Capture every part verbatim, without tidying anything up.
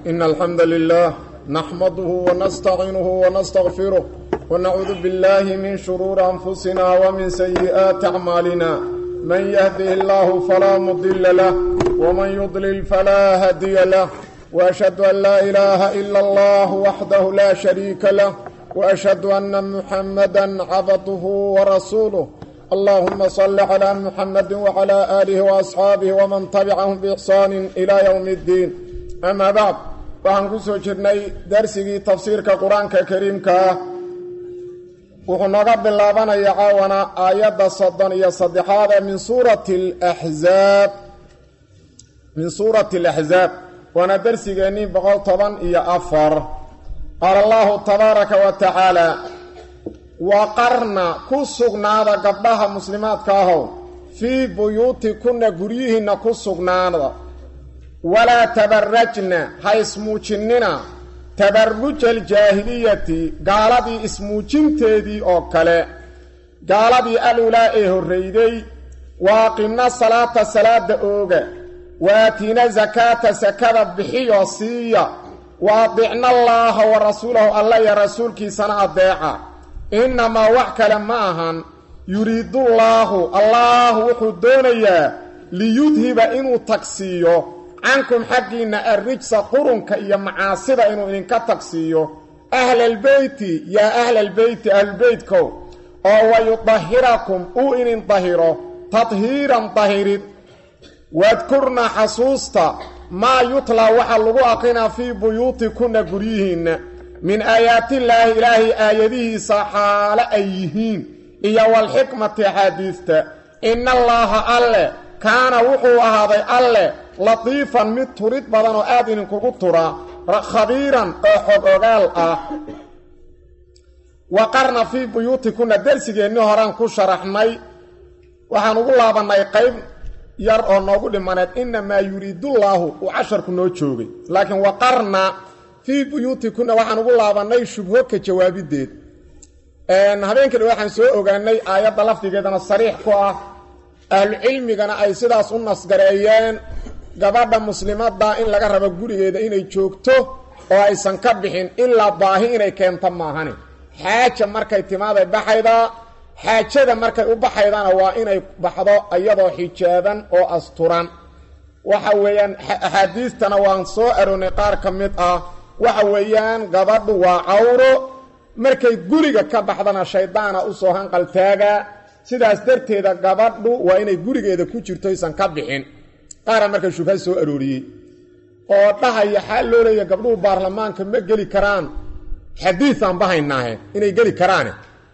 إن الحمد لله نحمده ونستعينه ونستغفره ونعوذ بالله من شرور أنفسنا ومن سيئات أعمالنا من يهده الله فلا مضل له ومن يضلل فلا هادي له وأشهد أن لا إله إلا الله وحده لا شريك له وأشهد أن محمدا عبده ورسوله اللهم صل على محمد وعلى آله وأصحابه ومن تبعهم بإحسان إلى يوم الدين أما بعد waxaan ku soo jirnay darsigii tafsiirka quraanka kariimka wuxuu naga bilaabanayaa caawana aayadda soddon iyo saddexaad min suurati al-ahzab min suurati al-ahzab wana darsigeennii boqol toban iyo afar qaala allahu tabaaraka wa tacaala waqarna ku sugnaada gabdhaha muslimaadka ahow fii buyuutikunna guryihiinna ku sugnaada walaa tabarajna ha ismuujinina tabaruja aljaahiliyati gaaladii ismuujinteedii oo kale gaaladii alulaa ee horreyday waaqimna salaata salaada ooga waatina zakaata sakada bixiyo siiya waadicna allaaha wa rasuulahu alla ya rasuulkiisana adeeca innamaa wax kale ma ahan yuriidullaahu allaahu wuxuu doonayaa liyudhiba inuu tagsiiyo cankum xaggiinna arrijsa qurunka iyo macaasida inuu idinka tagsiiyo ahlalbeyti yaa ahlalbeyti ahlulbeytkow oo wayudahirakum uu idin dahiro tadhiiran dahirid waadkurna xasuusta maa yutlaa waxaa lagu aqrinaa fii buyuutikunna guryihiinna min aayaatillaahi ilaahay aayadihiisa xaalo ay yihiin iyo walxikmati axaadiista ina allaaha alle kaana wuxuu ahaaday alle latiifan mid turid badan oo aad idinkugu tura khabiiran oo xog ogaal ah waqarna fii buyuutikunna darsigeennii horaan ku sharaxnay waxaan ugu laabannay qayb yar oo noogu dhimaneed innamaa yuriidullaahu uu casharku noo joogay laakiin waqarna fii buyuutikunna waxaan ugu laabannay shubho ka jawaabideed habeenkani waxaan soo ogaanay aayadda lafdigeedana sariix ku ah ahlucilmigana ay sidaas u nasgareeyeen gabadha muslimadda in laga rabo gurigeeda inay joogto oo aysan ka bixin ilaa baahi inay keento maahane xaaja markay timaaday baxaydaa xaajada markay u baxaydana waa inay baxdo iyadoo xijaaban oo asturan waxa weeyaan axaadiistana waan soo aroonay qaar ka mid ah waxa weeyaan gabadhu waa cawro markay guriga ka baxdana shaydaana u soo hanqaltaagaa sidaas darteeda gabadhu waa inay gurigeeda ku jirto aysan ka bixin qaara marka shubha soo arooriyey oo dhahaya xal loo leeyahay gabdhuhu baarlamaanka ma geli karaan xadiisan bahaynaahe inay geli karaan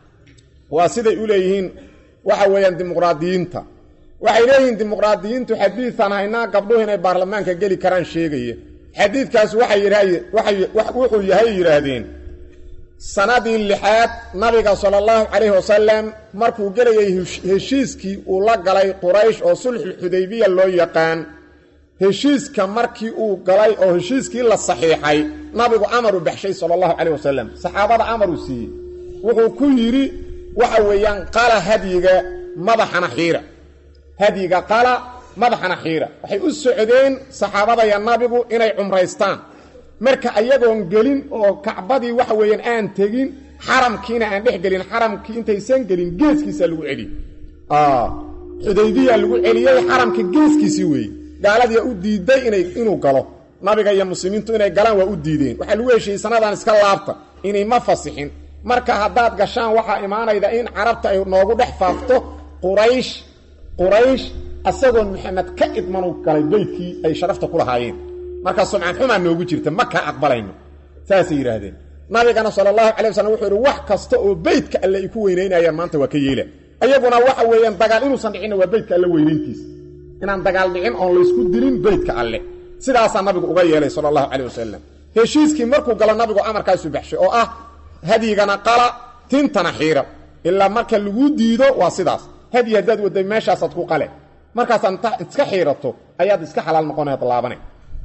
waa siday u leeyihiin waxa weeyaan dimuqraadiyiinta waxay leeyihiin dimuqraadiyiintu xadiisan haynaa gabdhuhu inay baarlamaanka geli karaan sheegaya xadiidkaas waxay yiraahdeen waxay wuxuu yahay yiraahdeen sanadii lixaad nabiga sallallahu alayhi wasallam markuu galayay heshiiskii uu la galay quraysh oo sulhul hudaybiya loo yaqaan heshiiska markii uu galay oo heshiiskii la saxiixay nabigu amaru baxshay sallallahu alayhi wasallam saxaabada amaru siiyay wuxuu ku yiri waxa weeyaan qala hadiga madaxana xiira hadiga qala madaxana xiira waxay u socdeen saxaabada ya nabigu inay umraystaan marka ayagoon gelin oo kacbadii waxa weeyaan aan tagin xaramkiina aan dhex gelin xaramkii intaysan gelin geeskiisa lagu celi ah Hudaybiya lagu celiyay xaramka geeskiisii weey gaaladii u diiday inay inuu galo nabiga iyo muslimiintu inay galaan waa u diideen waxa lagu heshiiyay sanadan iska laabta inay ma fasixin marka haddaad gashaan waxa imaanayda in carabta ay noogu dhex faafto quraysh quraysh asagoon maxamed ka idmanu galay beydkii ay sharafta ku lahaayeen marka sumcaan xumaa noogu jirta ma ka aqbalayno saasay yiraahdeen nabigana sallallahu alayhi wasallam wuxuu yiri wax kasta oo beydka alle ay ku weyneynayaan maanta waa ka yeela ayaguna waxa weeyaan dagaal inuu san dhicin waa beydka alle weyneyntiis inaan dagaal dhicin oo la isku dilin beydka alle sidaas nabigu uga yeelay sallallahu alayhi wasallam heshiiskii markuu galo nabigu amarkaas u baxshay oo ah hadigana qala tintana xiira illa marka lagu diido waa sidaas hadiga dad waday meeshaas ad ku qale markaas anta iska xiirato ayaad iska xalaal noqonayd laabanay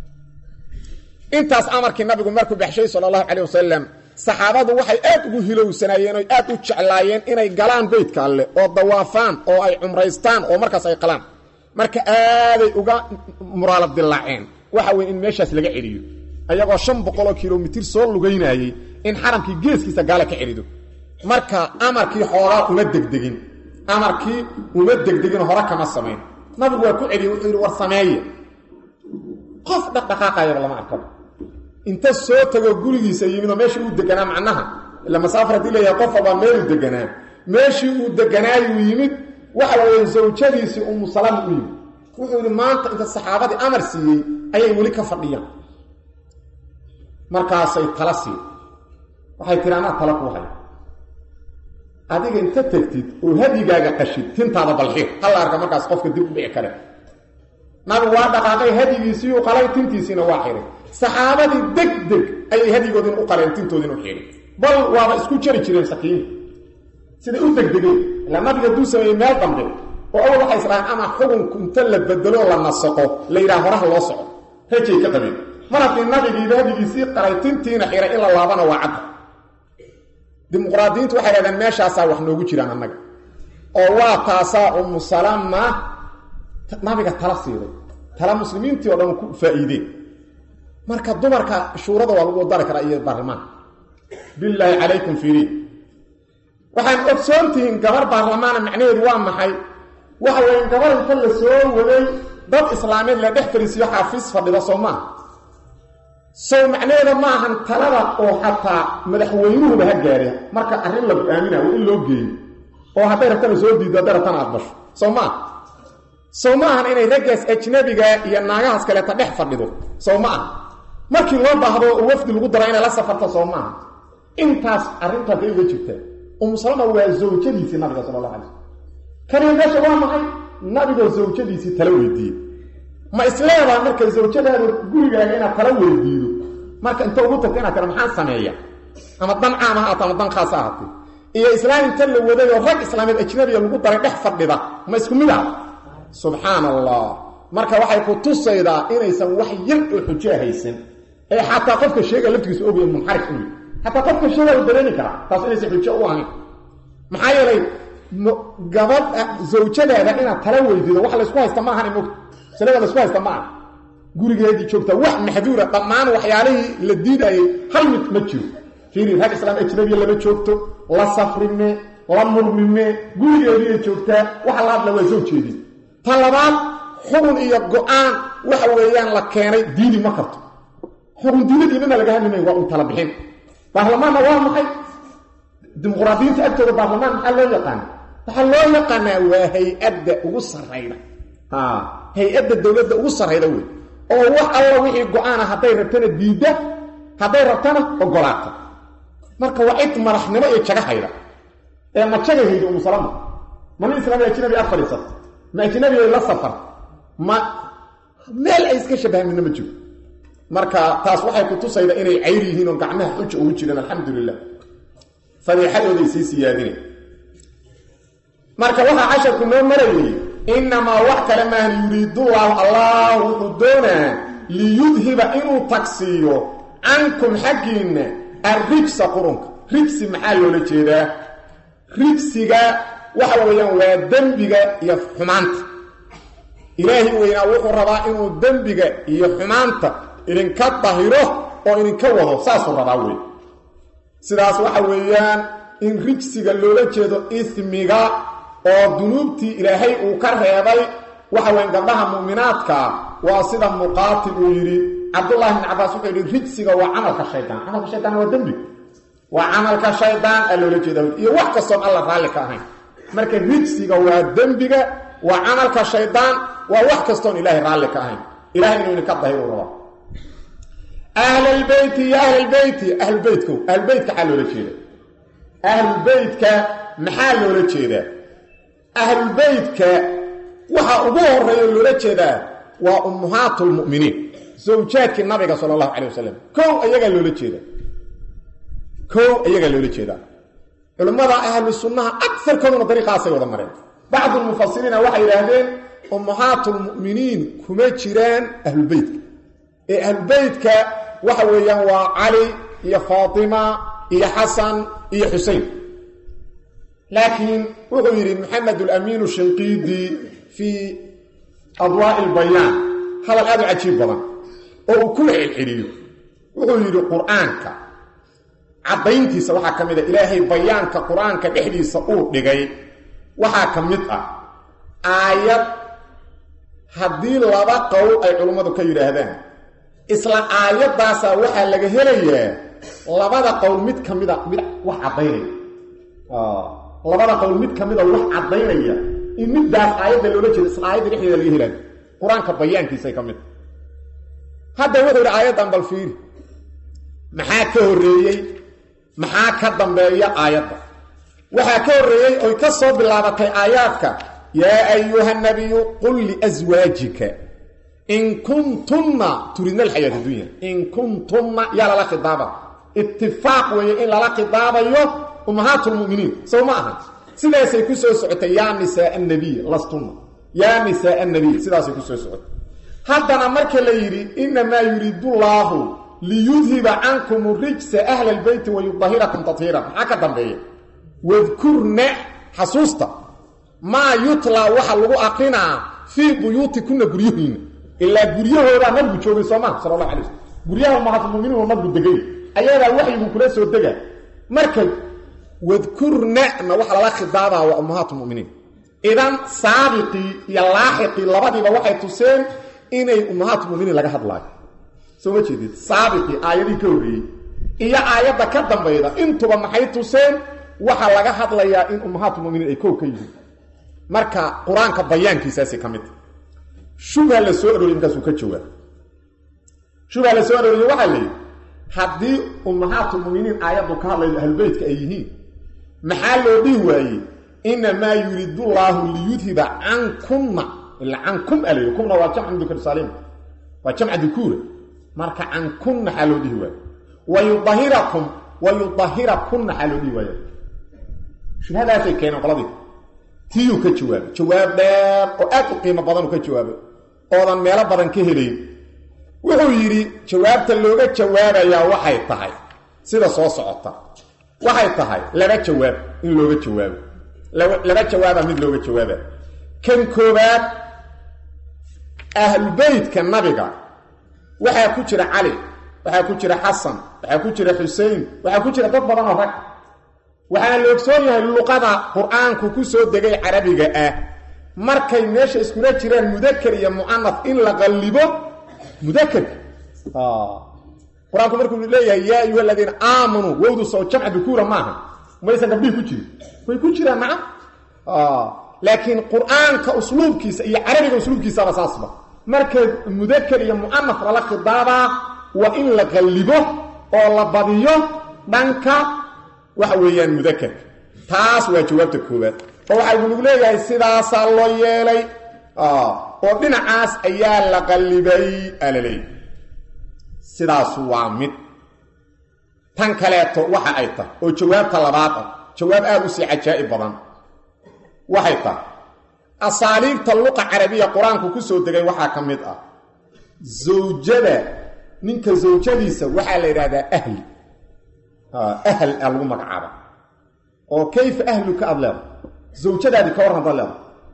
intaas amarkii nabigu markuu baxshay sallallahu alayhi wasallam saxaabadu waxay aad ugu hilowsanayeen oo aad u jeclaayeen inay galaan beydka alle oo dawaafaan oo ay umraystaan oo markaas ay qalaan marka aaday uga muraalad dilaaceen waxa weyn in meeshaas laga celiyo ayagoo shan boqol kilomitir soo lugaynayay in xaramkii geeskiisa gaala ka xirido marka amarkii xoogaa uma degdegin amarkii uma degdegin hore kama sameyn nabigu waa ku celiyay wuxuu yiri war sameeye qof dhaqdhaqaaqayo lama arko inta soo tago gurigiisa yimid meeshii uu deganaa macnaha ila masaafar dilay qof aba meel deganaa meeshii uu deganaa uu yimid waxa weeye zawjadiisi ummu salam u yimid wuxuu yiri maanta inta saxaabadii amar siiyay ayay wali ka fadhiyaan markaasay tala siiyay waxay tiraana tala ku hay adiga inta tagtid oo hadigaaga qashid tintaada balxiir hal arka markaas qofka dib u dhici kare nabi waa dhaqaaqay hadigiisii uu qalay tintiisina waa xiray saxaabadii degdeg ayay hadigoodin u qaleen tintoodin u xiray bal waaba isku jari jireen sakiin sida u degdegay la nabiga duu sameeyay meel dambe oo awal waxa islaam ama xukunku inta la bedelo la nasaqo la yiraahdo horaha loo soco hajay ka qabeen markii nabiga hadigiisii qalay tintiina xiray ila laabana waa cad dimuqraadiintu waxay raadaan meeshaas wax noogu jiraan annaga oo waa taasaa ummu salama nabiga tala siiday tala muslimiintii oo dhan ku faa'iideen marka dumarka shuurada waa lagu dari karaa iyo baarlamaan billahi calaykum fiiri waxaan ogsoontiin gabar baarlamaan macnaheedu waa maxay waxa weyn gabar inta la soo waday dad islaameed la dhex fariisiyo xaafis fadhida Soomaa soo macnaheedu ma ahan talada oo xataa madaxweynuhu ha gaaray marka arrin la aaminayo in loo geeyo oo haday rabtaan soo diido daratan aqbasho Soomaa Soomaa inay ragaas ajnabiga iyo naagahaas kale ta dhex fadhido Soomaa markii loo baahdo wafdi lagu daray in la safarto Soomaa intaas arrinta ay uga jirtay ummu salama waa zawjadiisii nabiga sallallahu alayhi wasallam kan meesha waa maxay nabiga zawjadiisii tala weydiiyay ma islaama marka zawjadaadu gurigaaga ina tala weydiido marka inta ugu tagtay ina kala maxaan sameeyaa ama dan caama ah ama dan khaas ah iyo islaam inta la wadayo rag islaameed ajnabiga lagu daray dhex fadhida ma isku mid ah subhanallah marka waxay ku tusaydaa inaysan wax yar oo xujo haysan ee xataa qofka sheega laftigiisa oo weyn munxarif ah حتى قفك الشيء الدراني كرا تصل يسحب الشيء واني محايا لي قبل زوجتها هذا إنا تلوي دي وحلا اسكوها استماعها نموت سلوى اسكوها استماعها قولي هذه شوكتا وح محذورة طمان وحياليه للديدة هل متمتشو فيري هذا السلام اجنبي اللي بتشوكتو لا صفر منه لا مر منه قولي هذه شوكتا وحلا لو زوجتي دي طلبات حرن إيا قوان وحويان لكيني ديني مكرتو حرن ديني دينينا لقاها منه وقم طلبين برلمان waa maxay dimuqraadiyiinta agtooda baarlamaan maxaa loo yaqaan waxa loo yaqaanaa waa hay'adda ugu sareyda ha hay'adda dawladda ugu sareyda weey oo wax alla wixii go'aan ah haday rabtana diida haday rabtana ogolaata marka waa cid madaxnimo ee jaga hayda ee ma jaga haydo ummu salama man islaam ee ajnabi afariisa ma ajnabi la safar ma meel ay iska shabahan ma jiro marka taas waxay ku tusayda inay cayr yihiin oo gacmaha xuj ugu jiraan alxamdulillah fadhiixadooda ay siyaadeen marka waxa casharku noo marayay inma wax kale ma yuriidu allah huduna liyudhiba inu taksiyo ankum xaqina arrijsa qurunka rijsi maxaa loola jeedaa rijsiga waxa weeyaan waa dambiga iyo xumaanta ilaahi weeyna wuxuu rabaa inuu dambiga iyo xumaanta إن كطهره أو إن كوضه ساس الرضاوي سلاس وحويان إن رجسك اللولة جيدو إثميغا أو دنوبتي إلهي وكره يضي وحوين قبلها مؤمناتك وصدا مقاتل ويري عبد الله بن عباس وقال رجسك وعملك الشيطان عملك الشيطان هو الدنبي وعملك الشيطان اللولة جيدو يوحك الصوم الله رالك أهين مركا رجسك والدنبي وعملك الشيطان ووحك الصوم إلهي رالك أهين إلهي إنه كطهره الرضا أهل البيت يا أهل البيت أهل بيتكم أهل بيتك حالوا لكيدا أهل بيتك محالوا لكيدا أهل بيتك وحا أبوه الرئيل لكيدا وأمهات المؤمنين زوجاتك النبي صلى الله عليه وسلم كو أيها لكيدا كو أيها لكيدا علماء أهل السنة أكثر كونوا طريقة سيوة مرين بعض المفسرين وحي لهذين أمهات المؤمنين كما جيران أهل البيت أهل بيتك وحويان وعلي يا فاطمة يا حسن يا حسين لكن وغير محمد الأمين الشنقيطي في أضواء البيان هذا الأدعى عجيب بضان وكل الحرير wuxuu yidhi qur-aanka caddayntiisa waxaa ka mid a ilaahay bayaanka qur-aanka dhexdiisa uu dhigay waxaa ka mid ah aayad haddii laba qowl ay culummadu ka yidhaahdaan isla aayadaasaa waxaa laga helayaa labada qowl mid ka mida mid wax caddaynaya labada qowl mid ka mida wax caddaynaya in middaas aayadda loola jeedo isla aayadda dhexdeeda laga helaayo qur-aanka bayaankiisay ka mid hadda wuxuu yidhi aayaddan bal fiiri maxaa ka horreeyey maxaa ka dambeeya aayadda waxaa ka horreeyey oy ka soo bilaabatay aayaadka yaa ayuha nabiyu qul liaswaajika in kuntunna turidna alxayaata dunya in kuntunna yaa lala khidaaba itifaaq weeye in lala khidaabayo ummahaatulmu'miniin sow ma aha sidaasay ku soo socotay yaa nisaa annabiy lastunna yaa nisaa annabiy sidaasay ku soo socotay haddana marka la yidhi innamaa yuriidu llaahu liyudhiba cankum rijsa ahla albeyti wayudahirakum tathiira maxaa ka dambeeya wadkurna xasuusta maa yutlaa waxa lagu aqrinaa fii buyuutikunna guryahiinna ilaa guryahoodaa nabigu joogay soo maha sala allahu alay waslm guryaha ummahaatulmuminiin oo nabigu degay ayadaa waxyigu kula soo dega marka wadkurnana waxa lala khidaabaa waa ummahaatulmuminiin idan saabiqii iyo laaxiqii labadiiba waxay tuseen inay ummahaatulmuminiin laga hadlaayo soo ma jeedid saabiqii aayadii ka horreeyey iyo aayadda ka dambayda intuba maxay tuseen waxaa laga hadlayaa in ummahaatulmuminiin ay kow ka yihiin marka qur-aanka bayaankiisaasi ka mid shubha la soo arooriyey markaasuu ka jawaab shubha la soo arooriyey waxaa layidhi haddii ummahaatulmuminiin aayaddu ka hadlaydo ahlubeytka ay yihiin maxaa loo dhihi waayey inamaa yuriidu llaahu liyudhiba cankumna ila cankum alayo kumna waa jamca dukr saalim waa jamca dukuura marka cankumna xaa loo dhihi waaye wayudahirakum wayudahirakunna xaa loo dhihi waaya shubhadaasay keeneen qoladii tiyuu ka jawaabay jawaab dheer oo aad u qiimo badanuu ka jawaabay oodan meelo badan ka helayn wuxuu yidhi jawaabta looga jawaabayaa waxay tahay sida soo socota waxay tahay laba jawaab in looga jawaabo laba jawaaba mid looga jawaaba kan koobaad ahlubeytka nabiga waxaa ku jira cali waxaa ku jira xasan waxaa ku jira xusein waxaa ku jira dad badan oo rag waxaana la ogsoon yahay luqada qur-aanku ku soo degay carabiga ah markay meesha iskula jiraan mudakar iyo mu'anaf in la qallibo mudakarka qur-aanku markuu leeyahay yaa ayuha aladiina aamanuu wowdu soo jamca dukuura maaha maysan gabdhihi ku jirin way ku jiraan nacam laakiin qur-aanka usluubkiisa iyo carabiga usluubkiisaba saasba marka mudakar iyo mu'anaf lala khidaabaa waa in la qallibo oo la badiyo dhanka waxa weeyaan mudakarka taas waa jawaabta koobaad oo waxaa lagu leeyahay sidaasaa loo yeelay oo dhinacaas ayaa la qallibay alaley sidaas waa mid tan kaleeto waxa ay tahay oo jawaabta labaad ah jawaab aad u sii cajaa'ib badan waxay tahay asaaliibta luqa carabiya qur-aanku ku soo degay waxaa ka mid ah zawjada ninka zawjadiisa waxaa la yidhaahdaa ahli ahl aa lagu magacaaba oo kayfa ahluka aad leeda zawjadaadii ka warran haddaad leeda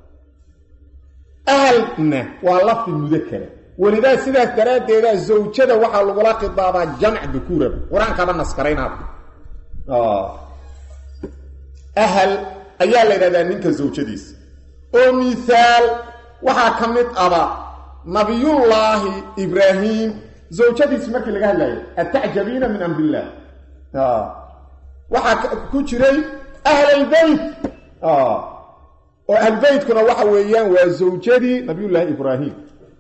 ahalna waa lafdi mudakara welidaa sidaas daraaddeeda zawjada waxaa lagula khidaabaa jamc dukuuraba qur-aankaba naskaraynaada ahal ayaa la yidhahdaa ninka zawjadiisa oo mihaal waxaa ka mid aba nabiyullaahi ibraahim zawjadiisi markii laga hadlayo atacjabiina min amrillaah waxaa ku jiray ahlalbeyt oo ahlbeytkuna waxa weeyaan waa zawjadii nabiyullaahi ibraahim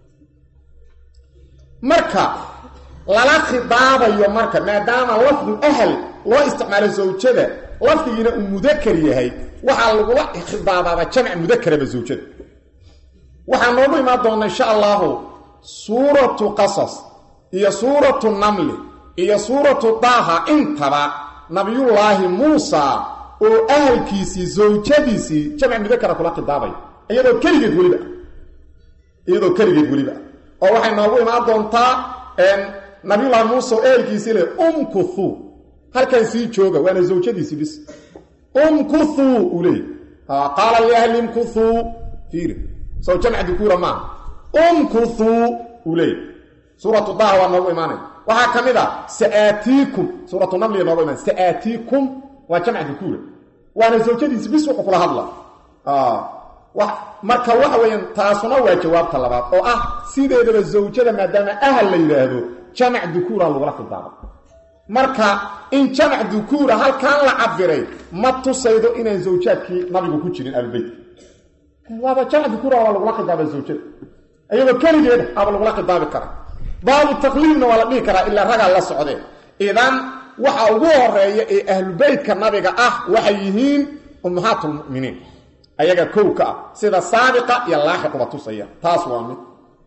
marka lala khidaabayo marka maadaama lafdu ahl loo isticmaalo zawjada lafdigiina uu mudakar yahay waxaa lagula khidaabaaba jamc mudakaraba zawjada waxaa noogu imaan doona insha allahu suuratu qasas iyo suuratu namli iyo suuratu daaha intaba nabiyullaahi muusa oo ahalkiisii zawjadiisii jamc mudakara kula khidaabayo iyadoo keligeed weliba iyadoo keligeed weliba oo waxay noogu imaan doontaa nabiyullaahi muusa oo ahalkiisii le umkuthu halkan sii jooga waana zawjadiisii bis umkuthuu uu leeyay qaala liahli imkuthuu fiiri soo jamc dukuura maaha umkuthuu uu leeyay suuratu daaha waa noogu imaanaya waxa kamida saatiikum suuratu naml nooga iman saatiikum waa jamc dhukura waana zawjadiis bis wuxuu kula hadla ah wax marka waxa weeyaan taasuna waa jawaabta labaad oo ah sideedaba zawjada maadaama ahal la yiraahdo jamc dhukura lagu la khitaabo marka in jamc dhukura halkaan la cabiray ma tusaydo inaan zawjaadkii nabigu ku jirin albayt waa jamc dhukura waa lagu la khitaabo zawjada ayadoo kaligeeda aba lagu la khitaabi kara baabu taqliidna wala dhigi kara ila raga la socdeen idan waxa ugu horeeya ee ahlul baytka nabiga ah waxay yihiin ummahatul mu'miniin ayaga kowka sida saabiqa iyo laaxiqba tusaya taas waa mid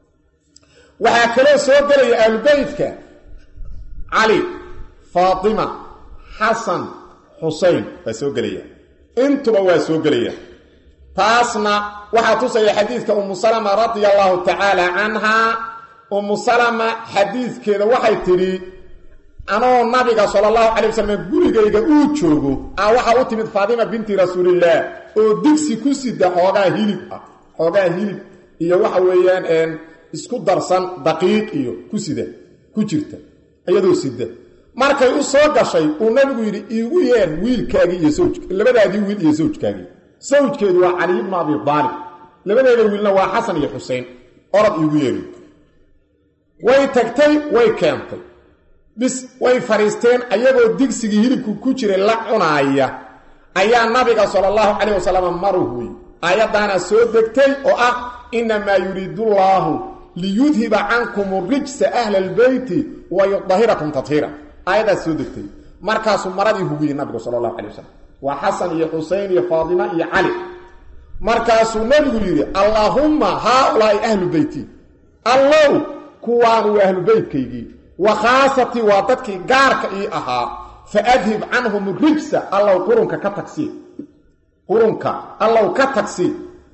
waxa kale soo galaya ahlul baytka ali fatima hasan husayn waa soo galaya intuba waa soo galaya taasna waxa tusaya xadiiska ummu salama radiyallahu ta'ala anha ummu salama xadiiskeeda waxay tiri anoo nabiga sallallahu alayhi wasallam gurigayga uu joogo ah waxa uu timid fatima binti rasuulillah oo digsi ku sida xoogaa hilib ah xoogaa hilib iyo waxa weeyaan een isku darsan daqiiq iyo ku sida ku jirta ayadoo sida markay u soo gashay uu nabigu yiri iigu yeer wiilkaagi iyo sawjka labadaadii wiil iyo sawjkaagi sawjkeedu waa ali ibn abi talib labadeeda wiilna waa hasan iyo husayn orad iigu yeeri way tagtay way keentay bis way fariisteen ayagoo digsigii hilibku ku jiray la cunaaya ayaa nabiga sallallahu alayhi wasallam maruhu ayadana soo degtay oo ah inna ma yuridullahu liyudhiba ankum ar-rijsa ahla al-bayt wa yudhhirakum tathira ayada soo degtay markaas maradii hubiye nabiga sallallahu alayhi wasallam wa hasan iyo husayn iyo fatima iyo ali markaas nabigu yiri allahumma haula'i ahlu bayti allah kuwaan wa ahlu baytkaygi wa khaasati wa dadki gaarka ii ahaa faadhib anhum ar-rijsa allah qurunka ka taksi qurunka allah ka taksi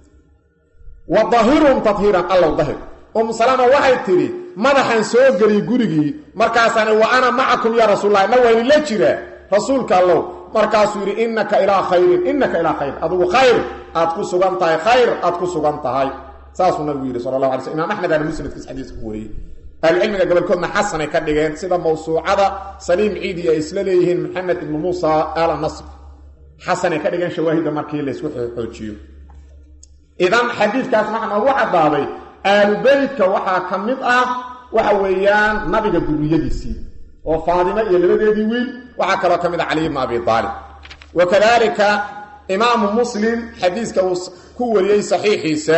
wa dhahirum tathira allah dhahir um salama waxay tiri madaxan soo gali gurigi markaasana wa ana ma'akum ya rasuulullah na wayni la jira rasuulka allah markaas yiri innaka ila khayr innaka ila khayr adu khayr aad ku sugan tahay khayr aad ku sugan tahay saasuna nabi yiri sallallahu alayhi wasallam imam ahmed al-musnad fi hadith ku wariyay العلم قبل كنا حسن كدغين سيده موسوعه سليم عيدي اسلاليهين محمد بن موسى آل النصر حسن كدغين شواهد markii la isku xoojiyo idan xadiiskaas macna waxa baabay albaytka waxa kamid ah waxa weeyaan nabiga duriyadiisii oo faadima iyo labadeedii wiil waxa kale kamid ah ali ibn abi talib wakadalika imam muslim xadiiska ku wariyay saxiixiisa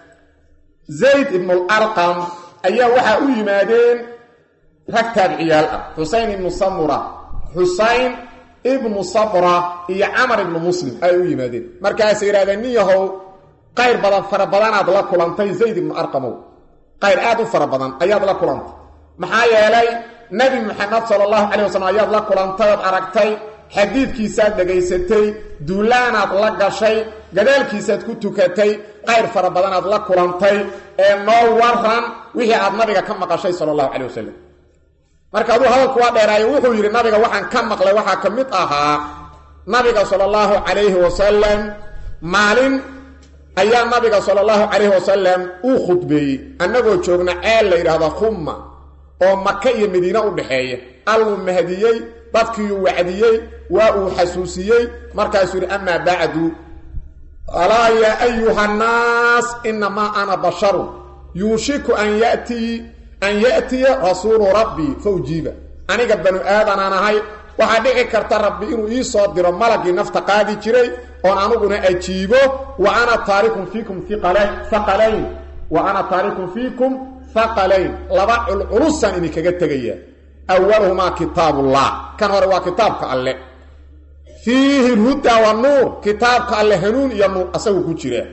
zayd ibn al-arqam ayaa waxa u yimaadeen rag taabiciyaal ah Husayn ibn Samura Husayn ibn Sabra iyo Amr ibn Muslim ay u yimaadeen markaas yiraahdeen yahow qayr badan fara badan aad la kulantay Zayd ibn Arqam qayr aad u fara badan ayaad la kulantay maxaa yeelay nabi Muhammad sallallahu alayhi wasallam ayaad la kulantay aragtay xadiidkiisa dhageysatay duulaanaad la gashay gadaalkiisaad ku tukatay qayr fara badan aad la kulantay ee noo waran wixii aad nabiga ka maqashay sallallahu alayhi wasallam marka adu hadalku waa dheeraay wuxuu yiri nabiga waxaan ka maqlay waxa kamid ahaa nabiga sallallahu alayhi wasallam maalin ayaa nabiga sallallahu alayhi wasallam uu khudbeeyay anagoo joogna ceel la yiraahdo khumma oo Makka iyo Madiina u dhaxeeya al mahdiyay dadkii wacdiyay waa uu xasuusiyay markaas yiri amma ba'du ala ya ayuha nas inma ana basharun yushiku an yati an yati rasul rabbi fawjiba aniga banu aadan anahay waxa dhici karta rabbi inuu ii soo diro malagi nafta qaadi jiray oo anuguna ajiibo wa ana taarikum fiikum thiqalayn thaqalayn wa ana taarikum fiikum thaqalayn laba ulusan in kaga tagaya awwaluhuma kitabullah kan hore waa kitabka alle fihi huda wa nur kitabka alle hanuun iyo nur asagu ku jira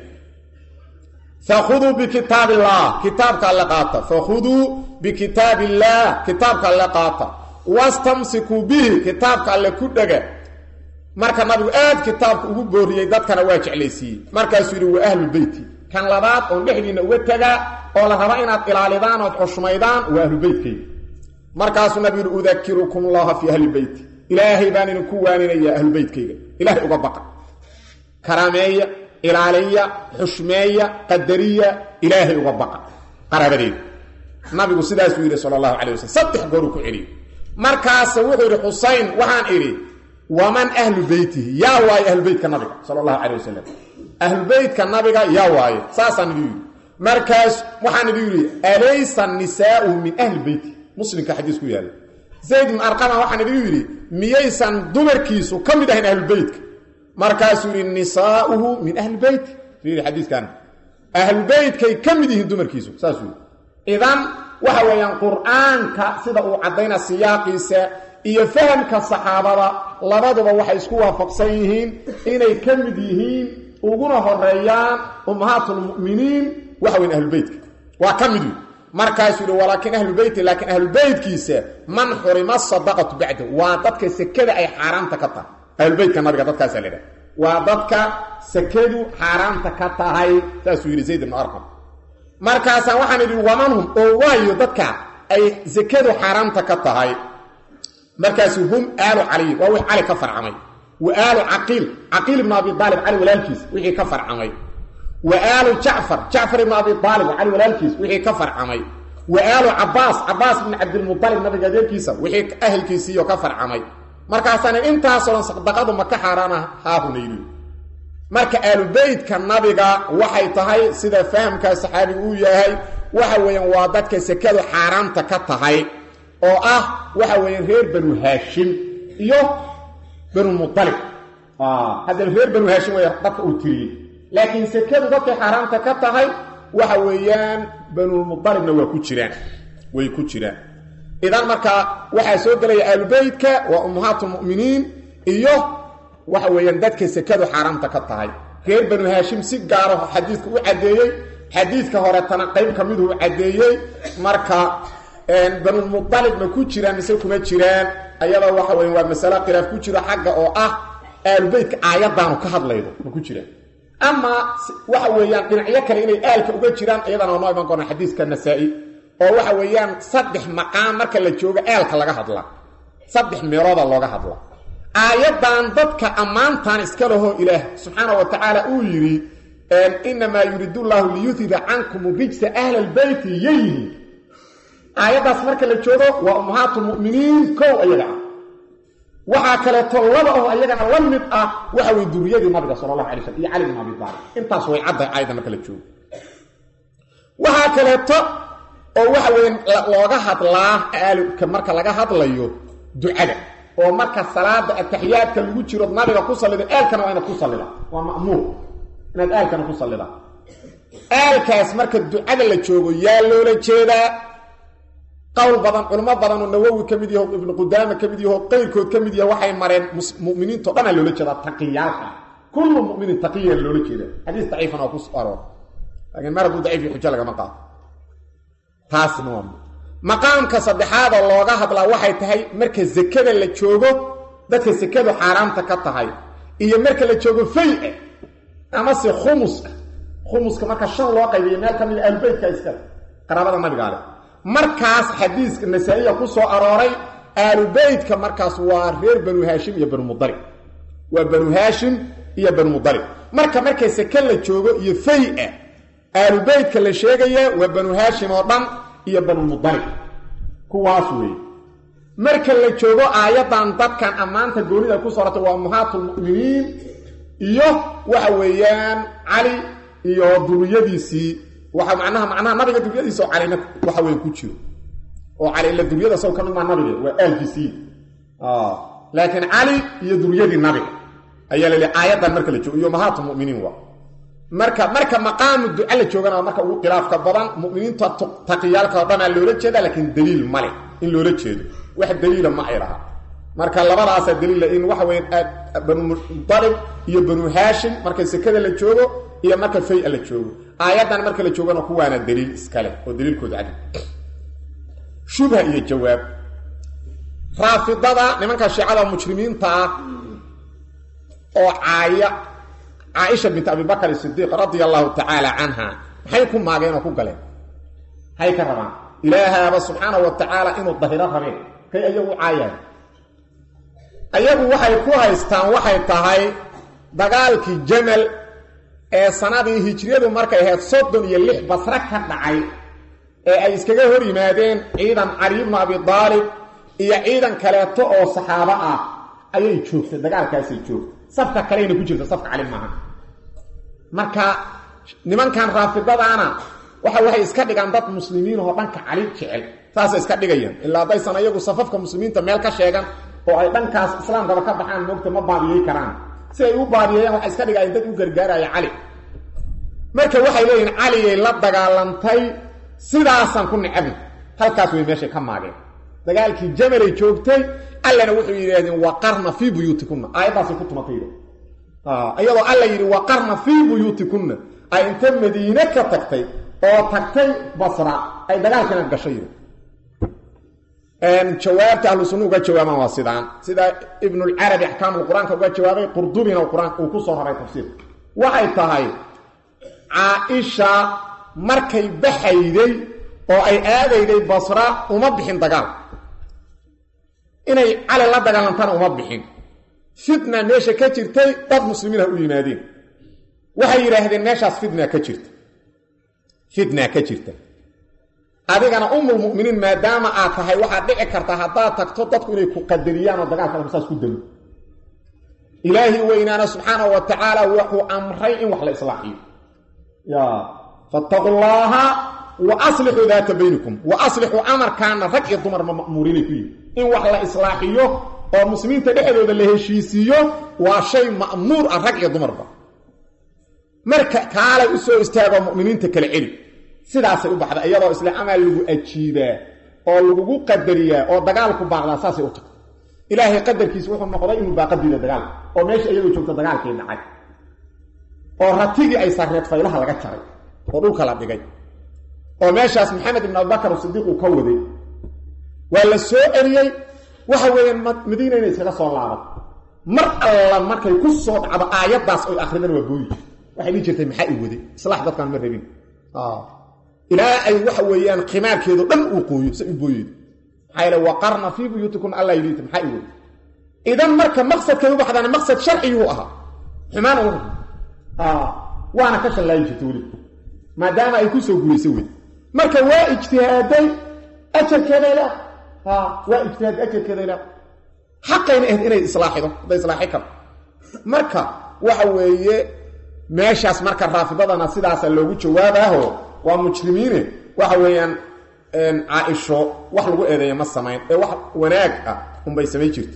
فخذوا بكتاب الله كتابك الله قاطع فخذوا بكتاب الله كتابك الله قاطع واستمسكوا به كتابك الله كدغه marka nabigu aad kitaabka ugu booriyay dadkana waa jeclaysi markaas yiri waa ahlul bayt kan labaad oo dhexdiina uga taga oo la raba inaad ilaalidaan oo xushmaydaan waa ahlul baytkay markaas nabigu udhakirukum allah fi ahlul bayt ilaahi baan ku waaninaya ahlul baytkayga ilaahi uga baqa karameeya ilaaliya xushmeeya qadariya ilaahi uga baqa qarabadii nabigu sidaas uu yiri sallallahu alayhi wasallam saddex goor ku celiyo markaas wuxuu yiri Husayn waxaan iri waman ahlu baytihi ya waay ahlu baytka nabiga sallallahu alayhi wasallam ahlu baytka nabiga ya waay saasan yiri markaas waxaan yiri alaysa nisaa'u min ahli bayti muslimka xadiis ku yaala zayd ibn arqam waxaan yiri miyaysan dumarkiisu kamid ahayn ahlu baytka markaas yiri nisaa'uhu min ahli bayti fi xadiiskan ahlu baytkay kamid yihiin dumarkiisu saas yiri idan waxa weeyaan quraanka sida uu cadayna siyaaqiisa iyo fahamka saxaabada labaduba waxay isku waafaqsan yihiin inay kamid yihiin uguna horeeyaan ummahatul mu'miniin waxa weyn ahlul bayt waa kamid markaas yiri walaakin ahlul bayt laakin ahlul baytkiisa man hurima sadaqatu ba'da waa dadka sakada ay xaraamta ka tahay ahlul baytka nabiga dadkaas leeyahay waa dadka sakadu xaraamta ka tahay taas yiri zayd ibn arqam markaas waxaan yiri wamanhum oo waayo dadka ay sakadu xaraamta ka tahay markaas hum aalu ali waa wax ali ka farcamay wa aalu aqil aqil ibn abi talib ali walaalkiis wixii ka farcamay wa aalu ja'far ja'far ibn abi talib ali walaalkiis wixii ka farcamay wa aalu abbas abbas ibn abd al-muttalib nabiga adeerkiisa wixii ahlkiisa iyo ka farcamay markaas aan intaas oo sadaqadu ma ka xaraana haafnayni marka aalu baytka nabiga waxay tahay sida fahamka saxaabi uu yahay waxa weeyaan waa dadka sakadu xaraamta ka tahay oo ah waxa weeyaan reer banu haashim iyo banu muttalib ah hada reer banu haashim way dadka u tiriyay laakiin sakadu dadka xaraamta ka tahay waxa weeyaan banu muttalibna waa ku jiraan way ku jiraan idan marka waxa soo galay ahlul baytka wa ummahatul mu'miniin iyo waxa weeyaan dadka sakadu xaraamta ka tahay reer banu haashim si gaar ah xadiiska u cadeeyay xadiiska hore tan qayb kamid uu cadeeyay marka een banu muttalib ma ku jiraan mise kuma jiraan ayada waxa weeyaan waa mas'ala khilaaf ku jira xagga oo ah ahlul baytka aayadan ka hadlaydo ma ku jiraan ama waxa weeyaan dhinacyo kale inay aalka uga jiraan ayadana oo iman qoona xadiiska nasaa'i oo waxa weeyaan saddex maqaam marka la joogo aalka laga hadla saddex meelood looga hadla aayadan dadka amaantan iska laho ilaah subhanahu wa ta'ala uu yiri inma yuridu Allahu liyuthiba ankum rijsa ahli albayt yayhi aayadaas marka la joogo waa ummahatul mu'miniin koo ayaga waxa kale tolaba oo ayaga la mid ah waxa way duriyadii nabiga sallallahu alayhi wasallam iyo ali ibn abi talib intaas way cad aayada marka la joogo waxa kale to oo waxa weyn looga hadlaa aalka marka laga hadlayo ducada oo marka salaada atahiyaadka lagu jiro nabiga ku sallida aalkana waa ina ku sallida waa ma'muur inaad aalkana ku sallida aalkaas marka ducada la joogo yaa loola jeedaa qawl badan culimo badan oo nawawi kamid yahay ibn qudama kamid yahay qeyrkood kamid yahay waxay mareen mu'miniinta dhan loola jeedaa taqiyaalka kullu mu'minin taqiya loola jeedaa hadis daciifan oo ku soo laakiin maradu daciif xujo laga maqaa taasna maqaamka saddexaad oo looga hadlaa waxay tahay marka zakada la joogo dadka zakadu xaraamta ka tahay iyo marka la joogo fay'a ama si khumus khumuska marka shan loo qaybiyo meel kamid ah albaytka iska qaraabada nabiga ah markaas xadiiska nasaa'iya ku soo arooray albaytka markaas waa reer banu haashim iyo banu mudalib waa banu haashim iyo banu mudalib marka marka zakada la joogo iyo fay'a albaytka la sheegaya waa banu haashim oo dhan iyo banu mudalib kuwaas weey marka la joogo aayadan dadkan amaanta goonida ku soorata waa ummahatul mu'miniin iyo waxa weeyaan ali iyo duriyadiisi waxa macnaha macnaha nabiga duriyadiisa oo calina waxa weey ku jiro oo cali la duriyada soo kan ma nabiga waa algisi ah laakiin ali iyo duriyadii nabiga ayaa leeyahay aayadan marka la joogo iyo ummahatul mu'miniin waa marka marka maqaam du'a la joogana marka uu khilaafka badan mu'miniinta taqiyalka dhan loola jeeda laakiin daliil male in loola jeedo wax daliil ma ay laha marka labadaas daliil in waxa weyn banu mudalib iyo banu haashim marka sakada la joogo iyo marka fay la joogo aayadan marka la joogana ku waana daliil iskale oo daliilkooda cad shubha iyo jawaab raafidada nimanka shiicada mujrimiinta oo aaya عائشة بنت أبي بكر الصديق رضي الله تعالى عنها حيكم ما جينا كقلة هاي كرمان إلهها سبحانه وتعالى إنه الظهيرة خمين كي أيوه عاية أيوه وحي كوها يستان وحي تهاي دقالك جمل سنة هجرية مركة هي صدن يليح بصرك دعاي ee ay iskaga hor yimaadeen ciidan cali ibn abi talib iyo ciidan kaleeto oo saxaaba ah ayay joogtay dagaalkaasi joogtay safka kaleena ku jirta safka cali maaha marka nimankan raafidadaana waxa waxay iska dhigaan dad muslimiin oo dhanka cali jecel taas iska dhigayaan ilaa daysan ayagu safafka muslimiinta meel ka sheegan oo ay dhankaas islaamka ka baxaan moogta ma baadiyay karaan si ay u baadiyeen waxa iska dhigayaan dad u gargaaraya cali marka waxay leeyihiin cali ay la dagaalantay sidaasan ku nicabin halkaas way meesha ka maageen dagaalkii jamal ay joogtay allana wuxuu yiraahdeen waqarna fi buyutikunna ayadaas ku tumatay ah ayadoo alla yiri waqarna fi buyutikunna ay inta madiina ka tagtay oo tagtay basra ay dagaalkana gashay ان جوابت اهل السنه uga jawaabaan waa sidaan sida ibn al-arabi ahkam al-quran uga jawaabay qurdubina al-quran uu ku soo haray tafsiir waxay tahay aisha markay baxayday oo ay aadayday basra uma bixin dagaal inay cali la dagaalantana uma bixin fitna meesha ka jirtay dad muslimiin ah u yimaadeen waxay yiraahdeen meeshaas fitna ka jirta fitna ka jirta adigana ummul mu'miniin maadaama aad tahay waxa dhici karta hadaa tagto dadku inay ku qadariyaan oo dagaalka masaas ku damo ilaahi weynaana subhanahu wa ta'ala wuxuu amray in wax la islaaxiyo ya fattaqullaha wa aslihu dhata bainakum wa aslihu amarkana rag iyo dumar ma'muuriin ku in wax la islaaxiyo oo muslimiinta dhexdooda la heshiisiyo waa shay ma'muur ah rag iyo dumarba marka kaala u soo istaago mu'miniinta kala celi sidaasay u baxda iyadoo isla amal lagu ajiibaa oo lagu qadariyaa oo dagaalku baaqda saasay u tagto ilaahay qadarkiisa wuxuu noqday inuu baaqadiina dagaal oo meesha iyadoo joogta dagaalkii dhacay oo ratigi ay sarreed faylaha laga jaray oo dhulka la dhigay oo meeshaas maxamed ibn abubakar as-siddiq uu ka waday waa la soo eriyay waxa weeyaan madiina inay iskaga soo laaban mar alla markay ku soo dhacdo aayadaas oo akhridan waa booyi waxay dhigi jirtay maxay u waday islaax dadkan ma rabin ah ilaa ay waxa weeyaan qimaarkeedu dhan uu qooyo si uu booyay hayla waqarna fi buyutikum alla yiriid maxay u idan marka maqsadkeedu baxdana maqsad sharci uu aha xumaan uu ah waana ka shalay jituli maadaama ay ku soo guuleysay weey marka waa ijtihaaday ajarkeeda la ha waa ijtihaad ajarkeeda la xaqayna inay islaaxido day islaaxi kar marka waxa weeye meeshaas marka raafidadana sidaas loogu jawaabaho waa mujrimiin waxa weeyaan een Aisha wax lagu eedeeyay ma sameyn ee wax wanaag ah um bay sameey jirto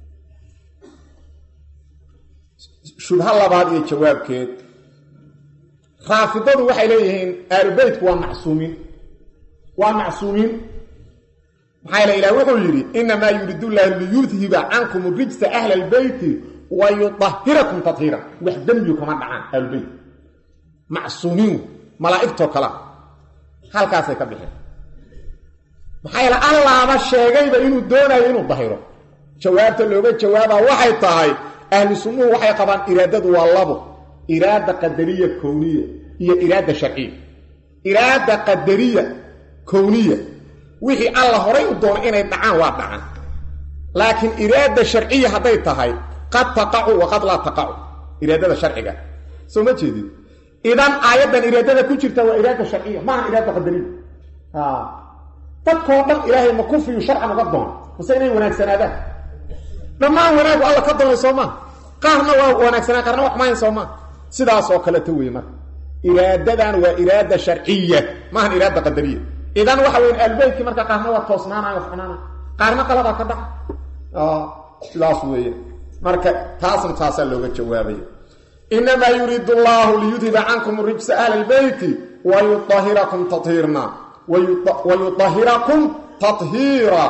shubha labaad iyo jawaabkeed raafidadu waxay leeyihiin ahlulbaytku waa macsuumin waa macsuumin maxay la ilaahay wuxuu yiri inma yuridu Allahu liyudhiba ankum rijsa ahli albayt wa yutahhirakum tathira wax dambi kama dhacaan ahlulbayt macsuumin malaa'ikto kala halkaas ay ka bixin maxay la Allah ma sheegayba inuu doonayo inuu dahiro jawaabta looga jawaaba waxay tahay ahli sunnuhu waxay qabaan iraadadu waa labo iraada qadariya kowniya iyo iraada sharciya iraada qadariya kowniya wixii Allah horay u doonay inay dhacaan waa dhacaan laakiin iraada sharciya haday tahay qad taqa'u wa qad la taqa'u iraadada sharciga soo ma jeedid idan aayadan iraadada ku jirta waa iraada sharciya ma aha iraada qadariya ha dadkoo dhan ilaahay ma kufriyo sharcan uga doon wasaynay wanaagsanaadaan dhamaan wanaagu alla ka doonay Soomaa qaarna waa wanaagsanaa qaarna wax ma hayn Soomaa sidaas oo kale ta weeyma iraadadan waa iraada sharciya ma aha iraada qadariya idan waxa weyn albayki marka qaarna waa toosnaanaa wax xanaana qaarna qalada ka dhac ah sidaas weeye marka taasna taasa looga jawaabay inma yuridu Allahu liyudhiba ankum rijsa ahli albayt wa yutahhirakum tathirna wa yutahhirakum tathira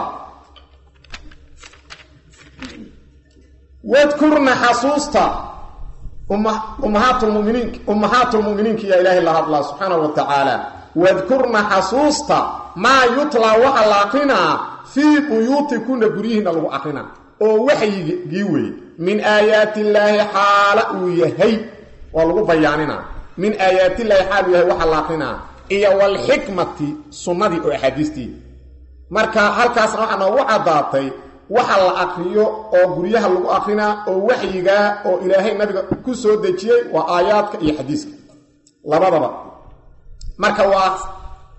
واذكرنا حصوصتا أمهات المؤمنين أمهات المؤمنين يا إله الله سبحانه وتعالى واذكرنا حصوصتا ما يطلع وحلاقنا في بيوتكم بريهن الوحقنا أو وحي جيوي من آيات الله حال ويهي والله بياننا من آيات الله حال ويهي وحلاقنا إيا والحكمة سنة وحديثتي مركا هل كاسنا وحنا وعضاتي waxa la aqriyo oo guriyaha lagu aqrina oo waxiga oo ilaahay nabiga ku soo dejiyay waa aayaadka iyo xadiiska labadaba marka waa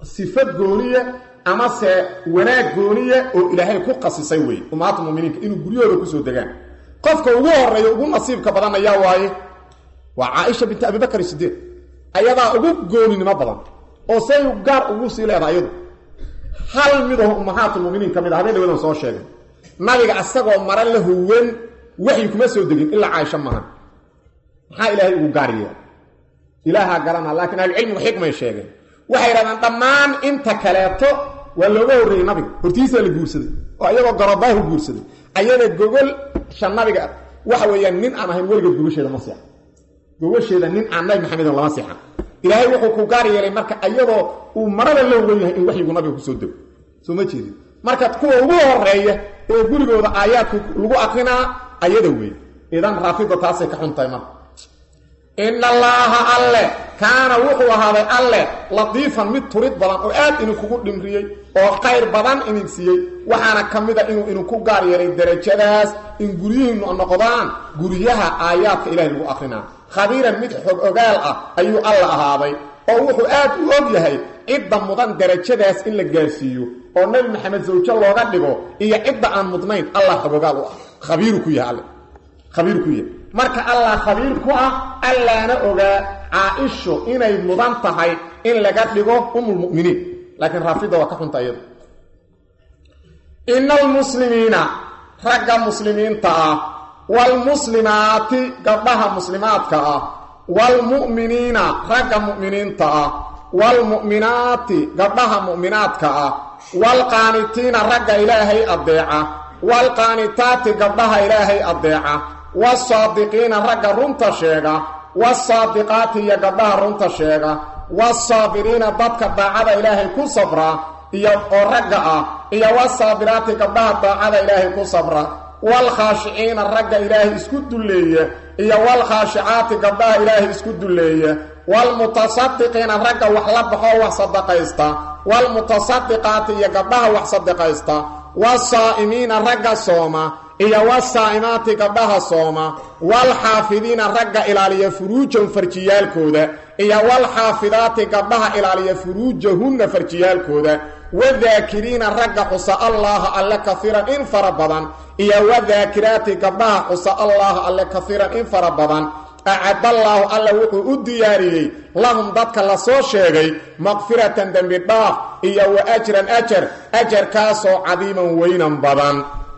sifad gooniya ama se wanaag gooniya oo ilaahay ku qasisay way ummada muuminiinta inuu guriyooda ku soo degaan qofka ugu horeeyo ugu nasiibka badan ayaa waaye waa Aisha bint Abi Bakr Siddiq ayada ugu gooninimo badan oo say gaar ugu sii leedahay ayadu hal mid oo ummada muuminiinta kamid ah habeenadan soo sheegay nabiga asagoo maran la huwan wixii kuma soo degin illa Aisha maahan maxaa ilaahay ugu gaariyo ilaaha garana laakiin al ilmu xikma sheegay waxay raadaan dhamaan inta kaleeto waa looga horeeyay nabiga hortiisa la guursaday oo ayagoo garabaahu guursaday ayada gogol shan nabiga waxa weeyaan nin aan ahayn weligeed gogosheeda ma seexan gogosheeda nin aan nabi maxamed lama seexan ilaahay wuxuu ku gaar yeelay marka ayadoo uu marada la weeyahay in waxyigu nabiga ku soo dego soo ma jeedin marka kuwa ugu horeeya ee gurigooda aayaadku lagu aqrinaa ayada weey idan raafida taasay ka xuntay marka إن الله الله كان وحو هذا الله لطيفا مد تريد بلان او آد إنو كوكو دمريي او خير بلان إنو سيي وحانا كميدا إنو إنو كوكار يري درجة داس إن قريه إنو النقضان قريها آيات إلهي لغو أخرنا خبيرا مد حق أقال أيو الله هذا او وحو آد وقلهي إبدا مضان درجة داس إلا قاسيو او نبي محمد زوجة الله قدقو إيا إبدا عن مضمين الله حق أقال خبيركو يا الله خبيركو يا marka Allah khabiir ku ah Allahna oga Aisha inay mudan tahay in laga dhigo umul mu'miniin laakiin raafida waa ka xuntayad innal muslimina ragga muslimiinta ah wal muslimaati gabdhaha muslimaadka ah wal mu'minina ragga mu'miniinta ah wal mu'minaati gabdhaha mu'minaadka ah wal qaanitina ragga ilaahay adeeca wal qaanitaati gabdhaha ilaahay adeeca والصادقين رجع رنت شيغا والصادقات يقضى رنت شيغا والصابرين ضدك بعد إلهي كصبرا يا رجع يا والصابرات قضى بعد إلهي كصبرا والخاشعين رجع إلهي اسكت لي يا والخاشعات قضى إلهي اسكت لي والمتصدقين رجع وحلبها وصدقيستا والمتصدقات يقضى وصدقيستا والصائمين رجع صوما إيا والصائمات قبلها صوما والحافظين رجع إلى فروجهم فرجيال كودا إيا والحافظات قبلها إلى فروجهن فرجيال كودا والذاكرين رجع حصى الله على كثيرا إن فربضا إيا والذاكرات قبلها حصى الله على كثيرا إن فربضا أعد الله على وقوع الدياري لهم ضدك لسو شيغي مغفرة دنب الضاف إيا وأجرا أجر أجر كاسو عظيما وينا بضا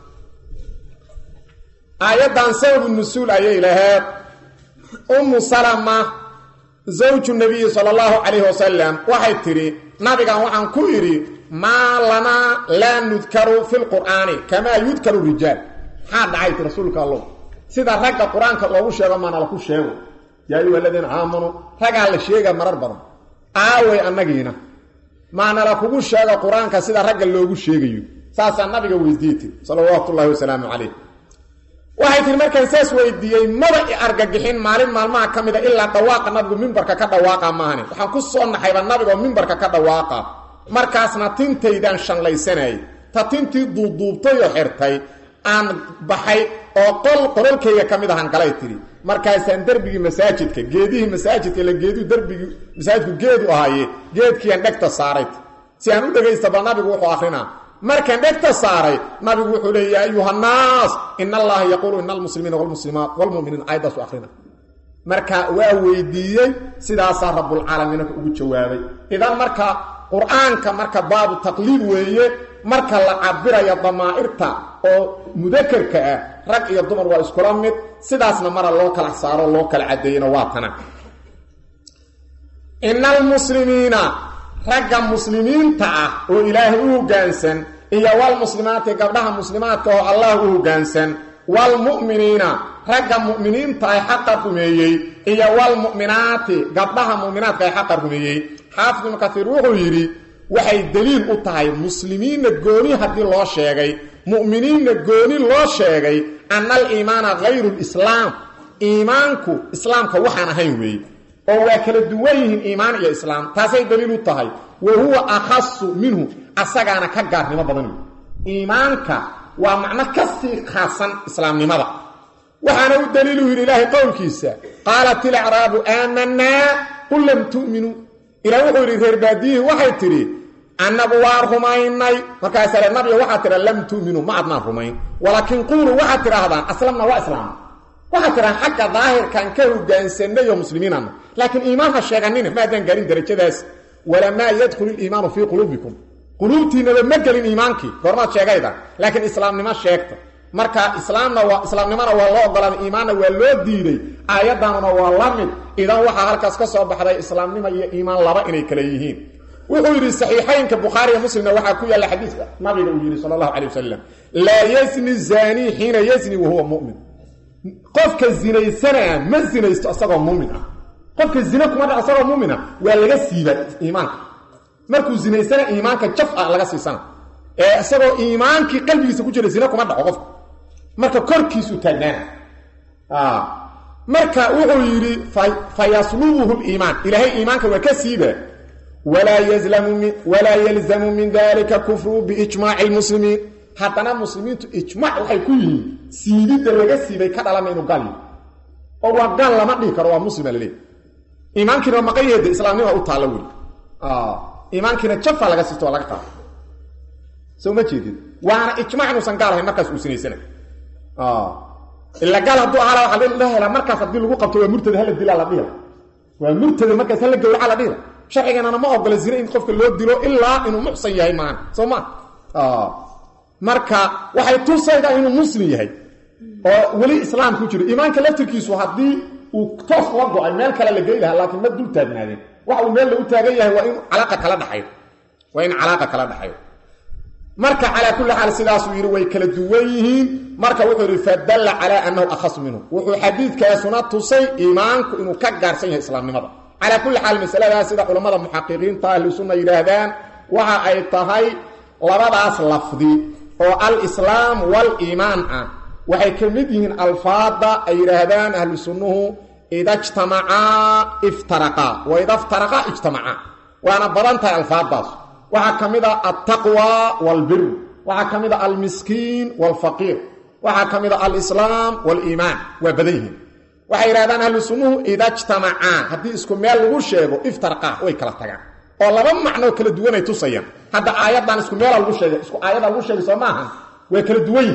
آيات سبب النزول أي إلهي أم سلمة زوج النبي صلى الله عليه وسلم وحي تري نبي وحن كويري ما لنا لا نذكر في القرآن كما يذكر الرجال هذا عيت رسولك الله سيدا رجع القرآن كالله شيئا ما نلقوا شيئا يا أيها الذين آمنوا رجع الشيئا مرر بنا آوي أنجينا ما نلقوا شيئا القرآن كسيدا رجع اللوغو شيئا ساسا النبي ويزديتي صلى الله وسلم عليه waxay tir markan saas weydiiyay maba argagixin maalin maalmaha kamida ilaa dhawaaqa nabigu minbarka ka dhawaaqa maahane waxaan ku soo naxayba nabiga minbarka ka dhawaaqa markaasna tintaydan shanlaysanay ta tintii duuduubtay oo xirtay aan baxay oo qol qolkayga kamid ahan galay tiri markaasaan darbigi masaajidka geedihii masaajidka la geedu darbigi masaajidku geedu ahaaye geedkii aan dhagta saaray si aan u dhageysto bal nabigu wuxuu akhrina markan dhagta saaray nabigu wuxuu leeyahay ayuha naas inna allaha yaqulu innal muslimina wal muslimat wal mu'minina ayda su akhrina marka waa weydiiyay sidaas rabbul alamin ugu jawaabay idan marka quraanka marka baabu taqliid weeye marka la cabirayo damaa'irta oo mudakarka ah rag iyo dumar waa isku lamid sidaasna mara loo kala saaro loo kala cadeeyna waa tan innal muslimina ragga muslimiinta ah oo ilaahay uu gaansan iyo wal muslimaat gabdhaha muslimaadka oo allah uu gaansan wal mu'minina ragga mu'miniinta ay xaq rumeeyay iyo wal mu'minaat gabdhaha mu'minaadka ay xaq rumeeyay xaafid ibn kathir wuxuu yiri waxay daliil u tahay muslimiina gooni hadii loo sheegay mu'miniina gooni loo sheegay anal iimaana ghayru al-islam iimaanku islaamka waxaan ahayn weey oo waa kala duwan yihiin iimaan iyo islaam taasay daliil u tahay wa huwa akhassu minhu asagana ka gaarnimo badan iimaanka waa macna ka sii khaasan islaamnimada waxaana u daliil u ilaahay qowlkiisa qalat al-a'rabu amanna qul lam tu'minu إلى وحوري غير باديه waxay tiri annagu waa rumaynay markaas ay nabiga waxa tira lam tu'minu ma adna rumayn walakin qulu waxa tiraahdan aslamna wa islam waxa tira xaqqa daahir kan ka hogaansanay muslimiinana laakin iimaanka sheeganina ma adan garin darajadaas wala ma yadkhulu al-iimaan fi qulubikum qulubtina ma galin iimaanki horma sheegayda laakin islaamnima sheegta marka islaamna waa islaamnimana waa loo ogolaan iimaanna waa loo diiday aayadana waa lamid idan waxa halkaas ka soo baxday islaamnimo iyo iimaan laba inay kala yihiin wuxuu yiri saxiixaynka bukhari iyo muslim waxa ku yaala xadiiska nabiga uu yiri sallallahu alayhi wasallam la yazni zani hina yazni wa huwa mu'min qofka zinaysana ma zinaysto asagoo mu'min ah qofka zina kuma dhac asagoo mu'min ah waa laga siibay iimaanka markuu zinaysana iimaanka jaf ah laga siisana ee asagoo iimaankii qalbigiisa ku jira zina kuma dhaco qofka marka korkiisu taagnaa ah marka wuxuu yiri fayaslubuhu al-iimaan ilaahay iimaanka waa ka siiba ولا يلزم من ولا يلزم من ذلك كفر باجماع المسلمين حتى المسلمين اجماع waxay ku yihiin siidida laga siibay ka dhalanayno gal oo waa gal lama dhigi karo waa muslim leey iimaankina ma qayeed islaamnimo u taala wili ah iimaankina jafa laga siito laga qaa soo ma jeedid waana ijmaac nuusan gaalahay markaas uu sinaysanay ah illa gal hadu ahala waxa la helaa markaas hadii lagu qabto waa murtad hal dilaa la dhiga waa murtad markaas hal gowraca la dhiga sharcigan ana ma ogola zina in qofka loo dilo ilaa inuu muxsan yahay maan sooma ah marka waxay tusaydaa inuu muslim yahay oo wali islaam ku jiro iimaanka laftirkiisu hadii uu toos la go'ay meel kale la geeyay laakiin ma dul taagnaadeen waxa uu meel lagu taagan yahay waa in calaaqa kala dhaxayo waa in calaaqa kala dhaxayo marka ala kulli hal sidaas uu yiri way kala duwan yihiin marka wuxuu yiri fadalla ala annahu akhas minhu wuxuu xadiidkaasuna tusay iimaanku inuu ka gaarsan yahay islaamnimada على كل حال مسألة سيدة علماء المحققين طاهل سنة يراهدان وها أي طهي لبداس لفظي أو الإسلام والإيمان وهي كمدين الفاظ أي يراهدان أهل سنه إذا اجتمعا افترقا وإذا افترقا اجتمعا وأنا بدنت الفاظ وها كمدة التقوى والبر وها كمدة المسكين والفقير وها كمدة الإسلام والإيمان وبديهم waxay yiraahdaan ahlu sunnuhu ida ijtama'an hadii isku meel lagu sheego iftarqa way kala tagaan oo laba macno kala duwan ay tusayaan hadda aayadan isku meel lagu sheego isku aayada lagu sheego Soomahan way kala duwan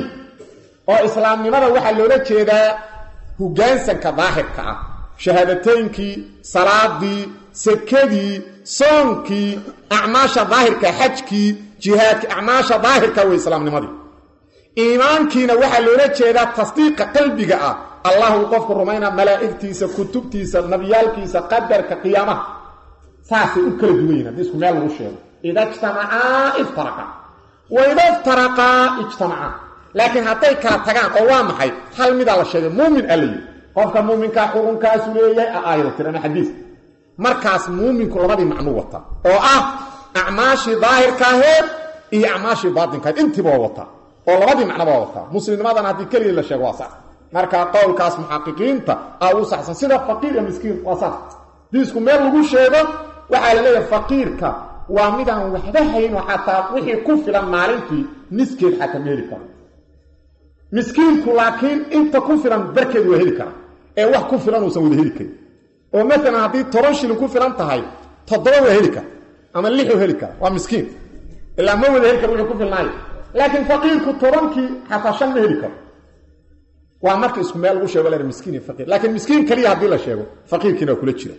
oo islaamnimada waxa loola jeedaa hoggaansanka daahirka ah shahaadateynki salaadii sakadii soonkii a'maasha daahirka hajki jihaadka a'maasha daahirka way islaamnimadii iimaankiina waxa loola jeedaa tasdiiqa qalbiga ah الله قف رمينا ملائكتيسا كتبتيسا نبيالكيسا قدرك قيامه ساسي اكل دوينا ديسكو ميل لو شيغ اذا اجتمعا افترقا واذا افترقا اجتمعا لكن هاتاي كلا تغان او وا maxay hal mid la sheegay muumin ali qofka muuminka xurunkaas leeyahay aayada tirana xadiis markaas muuminku labadii macno wata oo ah a'maashi daahirka heed iyo a'maashi baatinka intiba wata oo labadii macno wata muslimadana hadii kaliya la sheego waa sax marka qowlkaas muhaqiqiinta aw saxsan sida faqiir iyo miskiin wasax disku meel lagu sheego waxa la leeyahay faqiirka waa midaan waxba hayn waxa taa wixii ku filan maalintii miskiin xakameeli karo miskiinku laakiin inta ku filan barkeed waa heli kara ee wax ku filan uu soo wada heli karo oo mesela hadii toban shilin ku filan tahay toddoba waa heli kara ama lix waa heli kara waa miskiin ilaa ma wada heli karo wixii ku filnay laakiin faqiirku tobankii xataa shan ma heli karo waa marka isku meel lagu sheego leeyahay miskiin iyo faqiir laakiin miskiin kaliya hadii la sheego faqiirkiina kula jira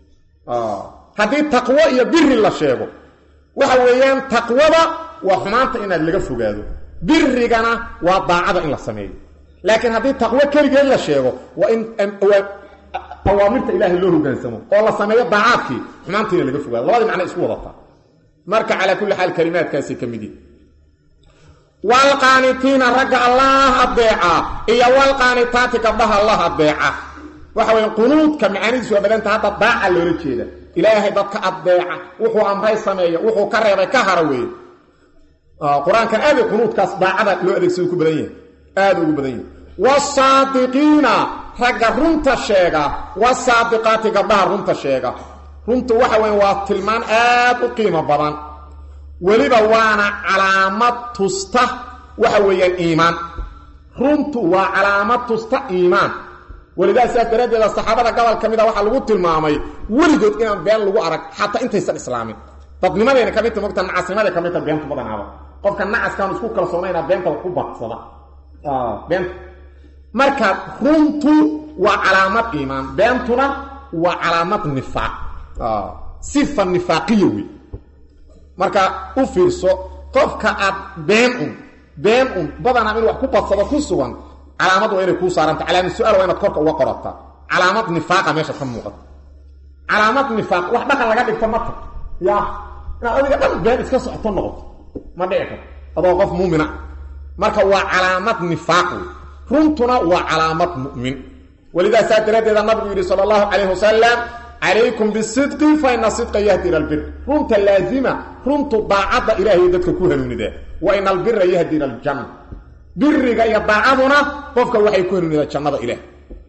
ah hadii taqwa iyo birri la sheego waxa weeyaan taqwada waa xumaanta inaad laga fogaado birrigana waa daacada in la sameeyo laakiin hadii taqwa kaliya la sheego waa in awaamirta ilaahay loo hogaansamo oo la sameeyo daacadkii xumaanta laga fogaado labada macna isku wadata marka ala kulli hal kalimaadkaasi kamidi والقانتين رجع الله أبيعا إيا والقانتات قبلها الله أبيعا وحوى القنوط كمعانيد سوى بدانت هذا الضاعة اللي رجيدا إلهي ضدك أبيعا وحو أمري سمية وحو كرر كهروي آه قرآن كان آذي قنوط كاس ضاعة لو أذيك سيكو بدين آذي بدين والصادقين رجع رمت الشيغة والصادقات قبلها رمت الشيغة رمت وحوى واتلمان آذي قيمة بضان waliba waana calaamad tusta waxa weeyaan iimaan runtu waa calaamad tusta iimaan walidaa sidaas daraaddeeda saxaabada gobol ka mid a waxaa lagu tilmaamay weligood inaan been lagu arag xataa intaysan islaamin dadnimadeena ka mid mogta nacasnimada ka mid beentu badanaaba qofka nacaskaan isku kalsoonayna beenta ku badsada ah beent marka runtu waa calaamad iimaan beentuna waa calaamad nifaaq ah sifa nifaaqiyo wi marka u fiirso qofka aad been un been un badana in wax ku badsado ku sugan calaamad waa inay ku saaranta calaamad su'aal waa inaad korka uga qorata calaamad nifaaqa meesha ka muuqata calaamad nifaaq wax dhaqan laga dhigto marka ya ina adiga dhan been iska socoto noqoto ma dhici karto adoo qof muumina marka waa calaamad nifaaq runtuna waa calaamad mu'min walidaa saadaradeeda nabigu yiri sallallahu alayhi wasallam alaykum bisidqi fa inna sidqa yahdi ila albir runta laazima runtu daacada ilaahay dadka ku hanuunida wa inna albirra yahdi ila aljanna birriga ya daacaduna qofka waxay ku hanuunida jannada ilaahay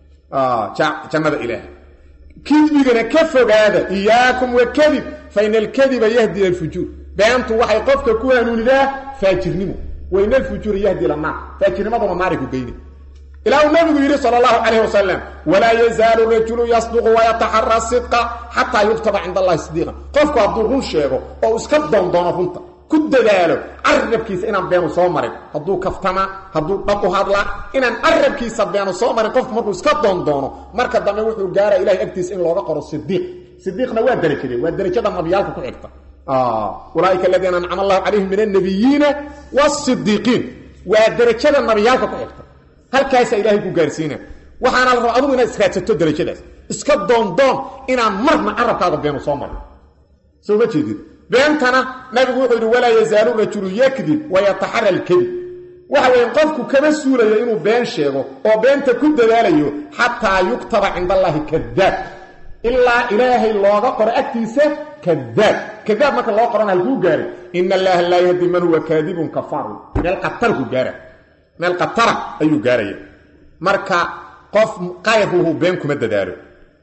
ah jannada ilaahay kidbigana ka fogaada iyaakum wa kadib fa inna alkadiba yahdi ila alfujur baantu waxay qofka ku hanuunida faajirnimo wa inna alfujur yahdi ila an-nar faajirnimaduna naari ku geeyay إلى النبي يقول صلى الله عليه وسلم ولا يزال الرجل يصدق ويتحرى الصدق حتى يكتب عند الله صديقا قفك عبد الرون شيغو او اسكب دون رنتا كددالو عربكيس انان بينو سو مرين هدو كفتما هدو دقو هادلا انان عربكيس بينو سو مرين قف مركو اسكب دون دونو marka dambe wuxuu gaara ilaahay agtiis in looga qoro sidiiq sidiiqna waa darajada waa darajada nabiyaalka ku xigta ah ulaika alladina an'ama Allahu alayhim min an-nabiyyin was-siddiqin waa darajada nabiyaalka ku xigta halkaas ilaahay ku gaarsiina waxaana la rabaa adigu inaad iskaatto darajadaas iska doon doon inaan marna arabkaaga beeno soo marin soo ma jeedid beentana nabigu wuxuu yiri wala yazaalu rajulu yakdib wa yataharra al-kadhib waxa weyn qofku kama suulayo inuu been sheego oo beenta ku dadaalayo hatta yuktaba inda Allahi kadhab illa ilaahi looga qoro agtiisa kadhab kadhab marka loo qorana halku gaari inna Allaha la yahdi man huwa kadhibun kafar meel qatarku gaara meel qatara ayuu gaaraya marka qof qayruhu been kuma dadaalo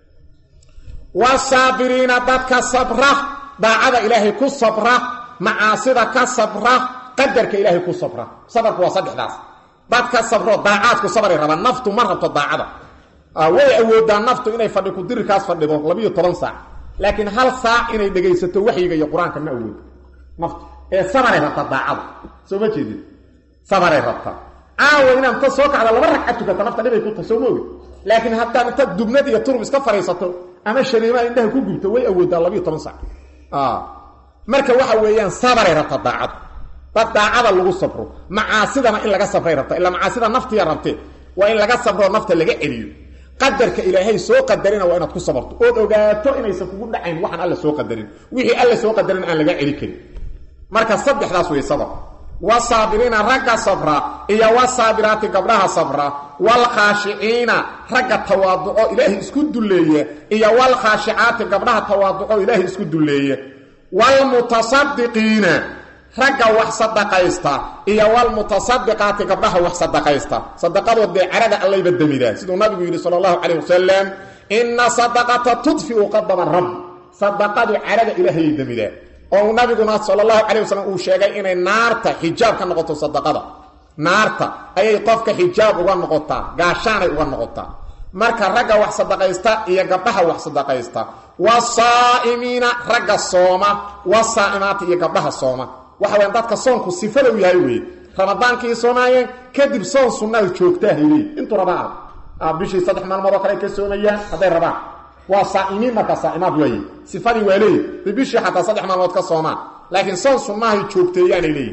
wasaabirina dadka sabra daacada ilaahay ku sabra macaasida ka sabra qadarka ilaahay ku sabra sabarku waa saddexdaas dadka sabro daacadku sabray raba naftu ma rabto daacada way awoodaan naftu inay fadhi ku dirkaas fadhido laba iyo toban saac laakiin hal saac inay dhageysato waxyiga iyo quraanka ma awood naftu ee sabray rabta daacada soo ma jeedid sabray rabta aawo inaan ta soo kacdo laba ragcad tukata nafta dhibay ku tasoomowi laakiin hadda inta dubnad iyo turub iska fariisato ama shariima indhaha ku gubto way awoodaa laba iyo toban saac ah marka waxa weeyaan sabray rabta daacad dad daacada lagu sabro macaasidana in laga sabray rabta illa macaasida naftiya rabtay waa in laga sabro nafta laga celiyo qadarka ilaahay soo qadarina waa inaad ku sabarto oo ogaato inaysan kugu dhacayn waxaan alla soo qadarin wixii alla soo qadarin aan laga celi karin marka saddexdaas way sabr wasaabirina ragga sabra iyo wasaabiraati gabdhaha sabra wal khashiina ragga tawaaduco ilaahi isku duleeye iyo wal khashiaati gabdhaha tawaaduco ilaahi isku duleeye wal mutasaddiqiina ragga wax sadaqaysta iyo wal mutasaddiqaati gabdhaha wax sadaqaysta sadaqadu de carada Allah badamida sidoo nabigu yiri sallallahu alayhi wasallam inna sadaqata tudfi'u qadama rabb sadaqadu carada ilaahi damida oo nabiguna sallallahu alayhi wasallam uu sheegay inay naarta xijaab ka noqoto sadaqada naarta ayay qofka xijaab uga noqotaa gaashaan ay uga noqotaa marka ragga wax sadaqaysta iyo gabdhaha wax sadaqaysta wasaa'imina ragga sooma wasaa'imaati iyo gabdhaha sooma waxa weyn dadka soonku sifada u yahay weey ramadaankii soomaayeen kadib soon sunnah joogtaa heeyay intu rabaa ah bishii saddex maalmood oo kale ka soomayaan haday rabaa وصائمين marka saa'imaad way sifadii waalay bibishi hatta saddex maalmood ka soomaan laakiin soon sunnaha joogteeyaan ilay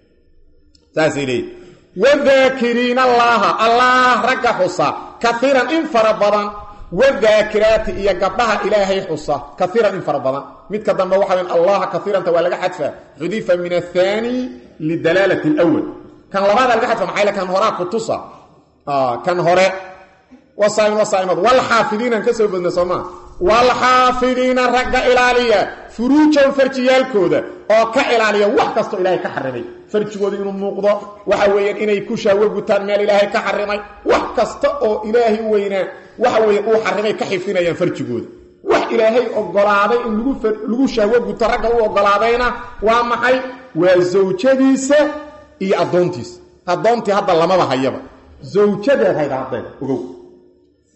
saasili wadhakirina allah allah ragga xusa kathiran in farabadan wadhakirati iyo gabdhaha ilaahay xusa kathiran in farabadan mid ka dambe waxa weyn allah kathiran ta waa laga xadfa hudifa min athani lidalalati alawwal kan labaad laga xadfa maxay kan hore ku tusa ah kan hore وصائم وصائمات والحافظين كسو بدنا سوما والحافظين رجع إلالية فروجا فرجيالكودا او كإلالية wax kasto ilaahay ka xarimay farjigooda inuu muuqdo waxa weeyaan inay ku shaawagutaan meel ilaahay ka xarimay wax kasta oo ilaahay weynaa waxa weey uu xarimay ka xifinayaan farjigooda wax ilaahay ogolaaday in lagu lagu shaawaguto raga uu ogolaadayna waa maxay waa zawjadiisa iyo adoontiisa adoontii hadda lamaba hayaba zawjadeed hayda hadda ogow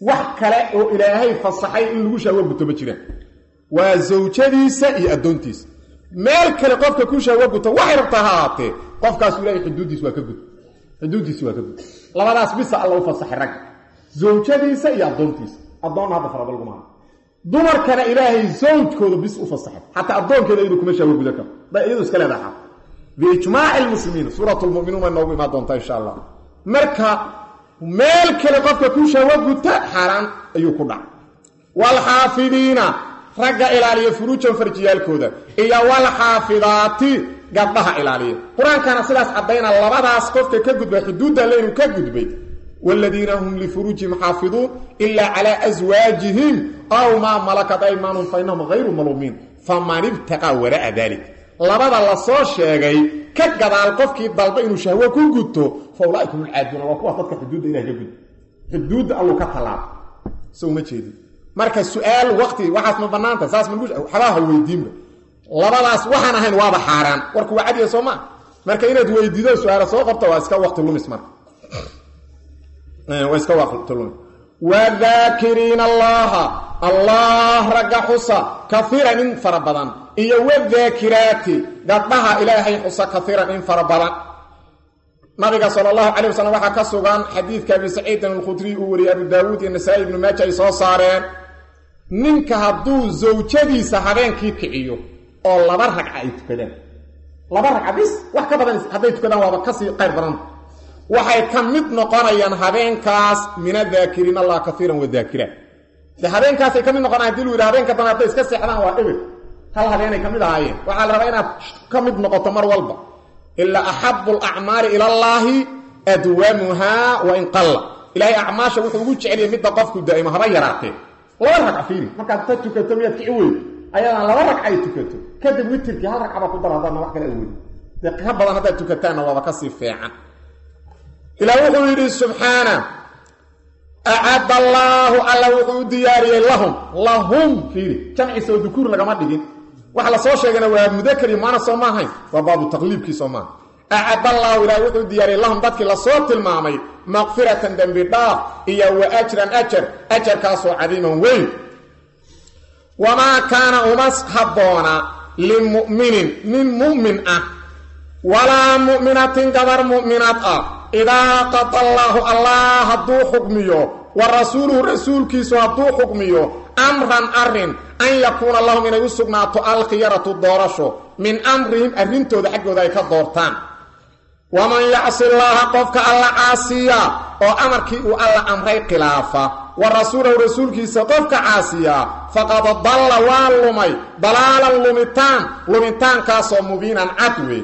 wax kale oo ilaahay fasaxay in lagu shahwo guto ma jiraan waa zawjadiisa iyo adoontiisa meel kale qofka ku shahwo guto waxay rabtaa haatee qofkaas ilaahay xuduudiisa waa ka gud xuduudiisa waa ka gud labadaas bisa Allah u fasaxay rag zawjadiisa iyo adoontiisa adoon hada farabal guma dumarkana ilaahay zawjkooda bis u fasaxay hatta adoonkeeda inuu kuma shahwo gudo ka ba iyadu iska leedahay biijmaac almuslimiin suuratul mu'minuun noogu imaa doonta insha Allah marka meel kale qofka ku shahwo guto xaraan ayuu ku dhacay wal xaafidiina ragga ilaaliya furuujan farjiyaalkooda iyo wal xaafidaati gabdhaha ilaaliya quraankana sidaas cadayna labadaas qofka ka gudbay xuduudda leeyahay ka gudbay والذين هم لفروجهم حافظون إلا على أزواجهم أو ما ملكت أيمانهم فإنهم غير ملومين فمن ابتغى وراء ذلك لبدا لا سو شيغاي كغدال قفكي دالبا انو شهوه ku gudto فاولئكم العادون وقوا dadka xuduud ilaahay gud xuduud allo ka talaab soo ma jeedi marka su'aal waqti waxaas ma banaanta saas ma xalaha weydiin labadaas waxaan ahayn waaba xaraan warku wacadiyo Soomaa marka inaad weydiido su'aal soo qabto waa iska waqti lumis marka ee waa iska waqti lumis وذاكرين الله الله رجع حصى كثيرا من فربضان إيا والذاكرات قطها إلهي حصى كثيرا من فربضان نبي صلى الله عليه وسلم وحا كسوغان حديث كابي سعيد الخدري وري أبو داود النسائي بن ماجه يسو صارين ننك هدو زوجدي سحبين كي كعيو أو لبرهك عايت كدان لبرهك عبس وحكا بدن هديت كدان وابكسي قير بران waxay kamid noqonayaan habeenkaas min adhaakiriin Allah kafiran wa dhaakira de habeenkaas ay kamid noqonayaan dilu ila habeenka danaatay iska seexdaan waa ibid hal habeenay kamid ahaayeen waxa la rabaa inaad kamid noqoto mar walba illa ahabbu al-a'mari ila Allah adwamuha wa in qalla ilaahi a'maasha wuxuu ugu jecel yahay mid qofku daa'ima haba yaraatay laba rakac fiiri marka aad tukato miyaad kici ayana laba rakac ay tukato kadib witirkii hal rakac ku daraadana wax kale awood de ka badan hada tukataana waa ka si fiican إلى وحده سبحانه أعد الله على وحود دياري لهم لهم فيه جمع سو ذكور لغما دغين waxa la soo sheegana waa mudakari maana Soomahay waa baabu taqliibki Soomaa أعد الله إلى وحود دياري لهم dadkii la soo tilmaamay maghfiratan dambi dhaaf iyo wa ajran ajr ajr kaaso cadiiman weyn wama kana umas habona lil mu'minin min mu'min ah wala mu'minatin gabar mu'minat ah إذا قضى الله الله هدو حكميه ورسوله رسول كيسو هدو حكميه أمرا أرن أن يكون الله من يسقنا الخيرة الدورشو من أمرهم أرنتو ذا حقو ذاك الدورتان ومن يعص الله قفك الله عاسيا وأمرك الله أمري خلافة ورسوله رسول كيسو قفك عاسيا فقد ضل واللمي ضلالا لمتان لمتان كاسو مبينا عدوي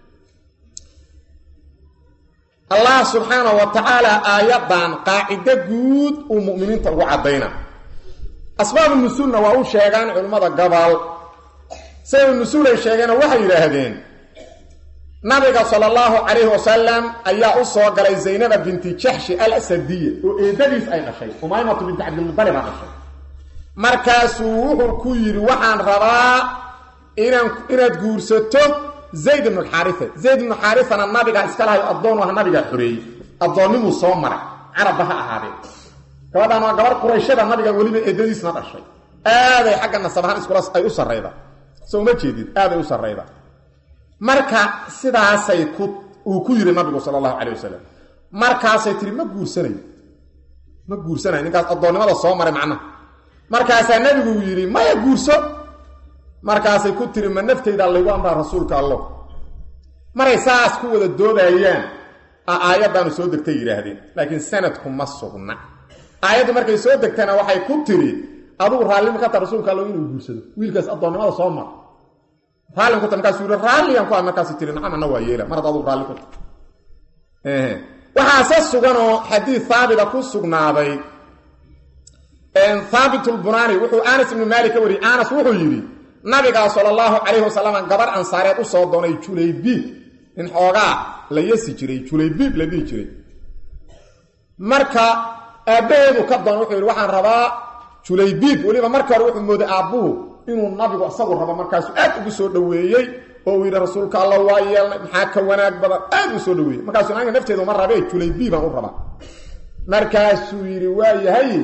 الله سبحانه وتعالى آياتان قاعدة جود ومؤمنين تقوى عدينا أسباب النسول نواهو شيغان علماء قبل سيب النسول الشيغان وحي لهذين نبي صلى الله عليه وسلم أيها أصوى قال زينب بنت جحش الأسدية وإيداديس أي شيء ومايمة بنت عبد المطلب هذا الشيء مركزوه الكوير وحان رضاء إنا تقول ستو زيد بن الحارثة زيد بن الحارثة أنا النبي قال إسكالها الضون وها النبي قال حري الضون مصومرة عربها أهاري كما أنا قبر قريشة النبي قال ولي إدريس نبع الشيء هذا حق النصبان إسكالاس أي أسر ريضا سو ما تشيدين هذا أسر ريضا مركا سيدا سيكوت وكير النبي صلى الله عليه وسلم مركا سيتري ما قول سنة ما قول سنة إن قال الضون ماذا صومرة معنا مركا سينبي ويري ما يقول سنة markaasay ku tiri ma naftayda Allahu amra rasuulka Allah maray saas ku wada doodayeen aayadan soo degtay yiraahdeen laakiin sanadku ma sugna aayadu markay soo degtana waxay ku tiri adigu raalli ka tar rasuulka Allah inuu guursado wiilkaas adoonnimada soo mar raalli ku tan ka suura raalli aan ku markaas tiri naxana waa yeela mar adigu raalli ku ee waxa saas suganoo xadiis saabida ku sugnaaday en Thabit al-Bunani wuxuu Anas ibn Malik wari Anas wuxuu yiri nabiga sallallahu alayhi wasallam gabar ansaareed u soo doonay Julaybi in xoogaa la yasi jiray Julaybi la dhigi jiray marka aabeedu ka doon wuxuu yiri waxaan rabaa Julaybi waliba marka hore wuxuu mooday aabuhu inuu nabigu asagu rabo markaas aad ugu soo dhaweeyay oo uu yiri rasuulka Allah waa yeelnay maxaa ka wanaag badan aad u soo dhaweeyay markaas anaga nafteedu mar rabay Julaybi baan u rabaa markaas uu yiri waa yahay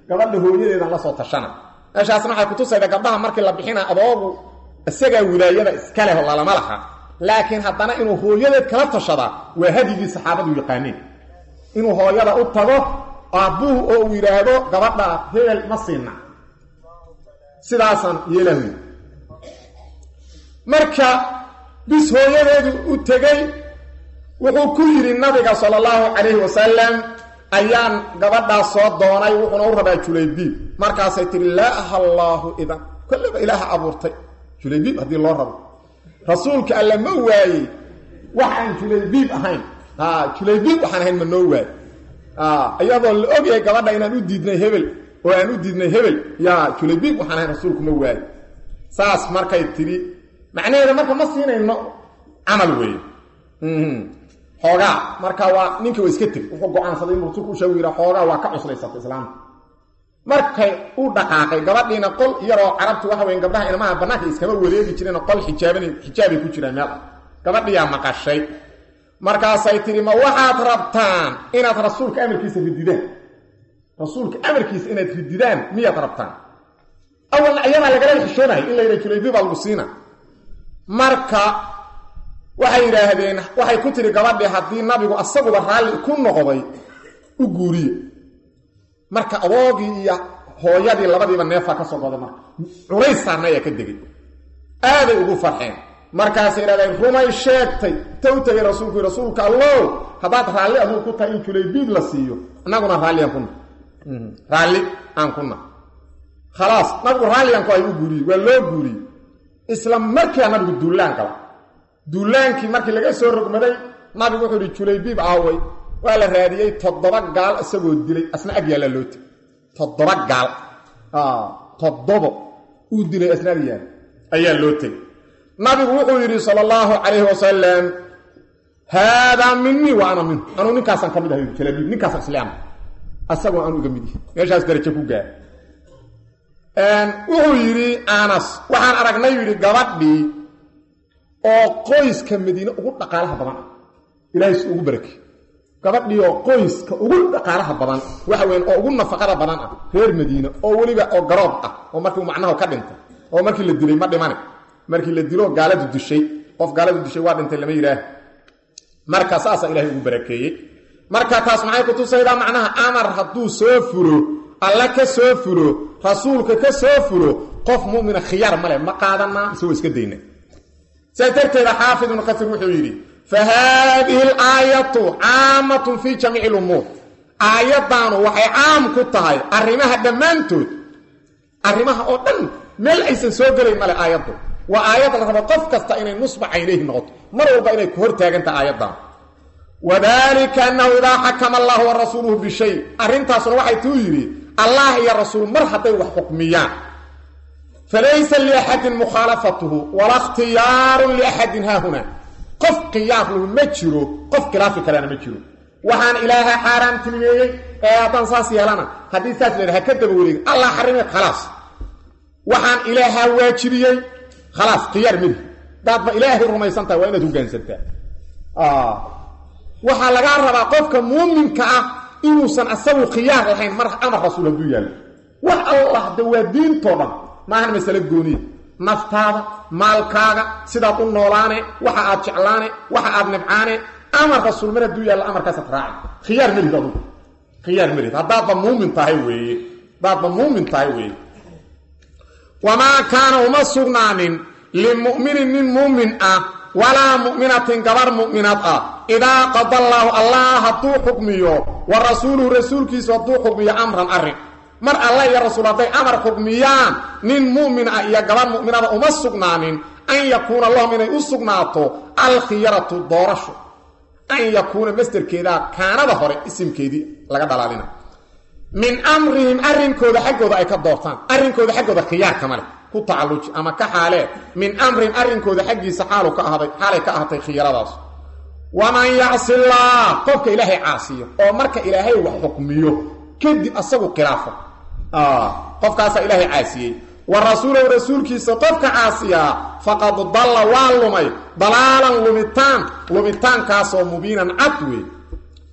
gabadha hooyadeedan la soo tashana meeshaasna waxay ku tusaydaa gabdhaha markii la bixina adoogu isaga wilaayada iska leh oo lama laha laakiin haddana inuu hooyadeed kala tashada waa hadigii saxaabadu yaqaaneen inuu hooyada u tago aabbuhu oo uu yidhaahdo gabadha hebel ma siina sidaasan yeelahay marka bis hooyadeedu u tegay wuxuu ku yidhi nabiga sala allahu calayhi wasalam ayaan gabadhaa soo doonay wuxuuna u rabaa julaybiib markaasay tihi laa aha allaahu idan kolleba ilaaha abuurtay julaybiib haddii loo rabo rasuulka alla ma waayey wax aan julaybiib ahayn ha julaybiib waxaan ahayn ma noo waayey iyadoo la ogyahay gabadha inaan u diidnay hebel oo aan u diidnay hebel yaa julaybiib waxaan ahayn rasuulku ma waayey saas markay tidhi macnaheeda marka ma siinayno camal weeye xoogaa marka waa ninkii waa iska teg wuxuu go-aansaday inuu rasuulku u sheegu yidhaa xoogaa waa ka cuslaysatay islaamka markay u dhaqaaqay gabadhiina qol yaroo carabtu waxa weyn gabdhaha ilmaha bannaanka iskama wareegi jireen qol xijaaban xijaabay ku jiraan meel gabadhiyaa maqashay markaasay tidhi ma waxaad rabtaan inaad rasuulka amarkiisa rididaan rasuulka amarkiisa inaad rididaan miyaad rabtaan awalna ayadaa lagala xishoonahay in la yidha julaybiib baa lagu siina marka waxay yidhaahdeen waxay ku tiri gabadhii haddii nabigu asaguba raalli ku noqday u guuriye marka adoogii iyo hooyadii labadiiba neefaa ka soo goday marka culays saarna ayaa ka degay aaday ugu farxeen markaasay yidhahdeen rumay sheegtay ta u tegay rasuulku rasuulka allow haddaad raalli aduu ku tahay in julaybiib la siiyo annaguna raalli aan kuna raalli aan kuna khalaas nabigu raalli aan ku ay u guuriyey waa loo guuriyey isla markaa nabigu duulaan gala duulaankii markii laga soo rogmaday nabigu wuxuu yidhi julaybiib aaway waa la raadiyey toddoba gaal isagoo dilay asna ag yaalla loo tegay toddoba gaal toddobo uu dilay asna ag yaalla ayaa loo tegay nabigu wuxuu yidhi sala allahu calayhi wasalam haadaa minii wa ana minhu anuu ninkaasaan ka mid ahay julaybiib ninkaasaan islaama asagoo aanu iga mid yahay meeshaas darajo ku gaar wuxuu yidhi anas waxaan aragnay yidhi gabadhii oo qoyska madiine ugu dhaqaalaha badan ah ilaahay si ugu barakay gabadhii oo qoyska ugu dhaqaalaha badan waxa weyn oo ugu nafaqada badan ah reer madiine oo weliba oo garoob ah oo markii uu macnaha ka dhintay oo markii la dilay ma dhimane markii la dilo gaaladu dishay qof gaaladu dishay waa dhintay lama yiraah marka saasa ilaahay ugu barakeeyay marka taas maxay ku tusaydaa macnaha amar hadduu soo furo alla ka soo furo rasuulka ka soo furo qof mu'min khiyaar male ma qaadana isoo iska deynay سيترتيب حافظ بن كثير وحيري فهذه الآية عامة في جميع الأمور آياتان وحي عام كتاي أرمها دمانتود أرمها أوطن مل أيسن سوغلي مال آياته وآيات الله قف كستا إني نصب عينيه نغط مروا بإني كهر تاغنت آياتان وذلك أنه إذا حكم الله ورسوله بشيء أرنتا سنوحي تويري الله يا رسول مرحبا وحكميان فليس لأحد مخالفته ولا اختيار لأحد ها هنا قف قياف له مجرو قف كلافي كلانا مجرو وحان إله حرام تلميه ايه تنصاصي لنا حديثات لها كدب وليك الله حرمك خلاص وحان إله واجبيه خلاص خيار منه داد ما إله الرميسان تا وإنه دوغان سنتا آه وحان لغا ربا قفك مؤمن كأه إنوسان أسوه خيار لحين مرح أمر رسول الله وح الله دوا دين طبعا ما هن مسألة جونية نفتها مالكاغا سيدات النولانة وحا آد شعلانة وحا آد نبعانة أمر رسول من الدوية الأمر كاسة راعي خيار مريد أدو خيار مريد هذا ضمومن تايوي هذا ضمومن تايوي وما كان وما سغنان للمؤمن من مؤمن أه ولا مؤمنة كبر مؤمنات أه إذا قضى الله الله هدو حكميه ورسوله رسول كيس هدو حكميه أمرا أرق مر الله يا رسول الله امر حكميان من مؤمن يا جبان مؤمنات وما سغنانين ان يكون الله من يسغناته الخيره الدورش ان يكون مستر كده كان ظهر اسم كيدي laga dalaalina min amrihim arinkooda xaqooda ay ka doortaan arinkooda xaqooda khiyaar kamal ku tacalluj ama ka xaale min amrin arinkooda xaqiisa xaalu ka ahaday xaalay ka ahatay khiyaradaas waman ya'si allah qofka ilaahay caasiyo oo marka ilaahay wax xukmiyo kadib asagu khilaafa آه قف كاسا إلهي عاسيي والرسول ورسولك سقفك عاسيا فقد ضل واللمي ضلالا لمتان لمتان كاسا مبينا عطوي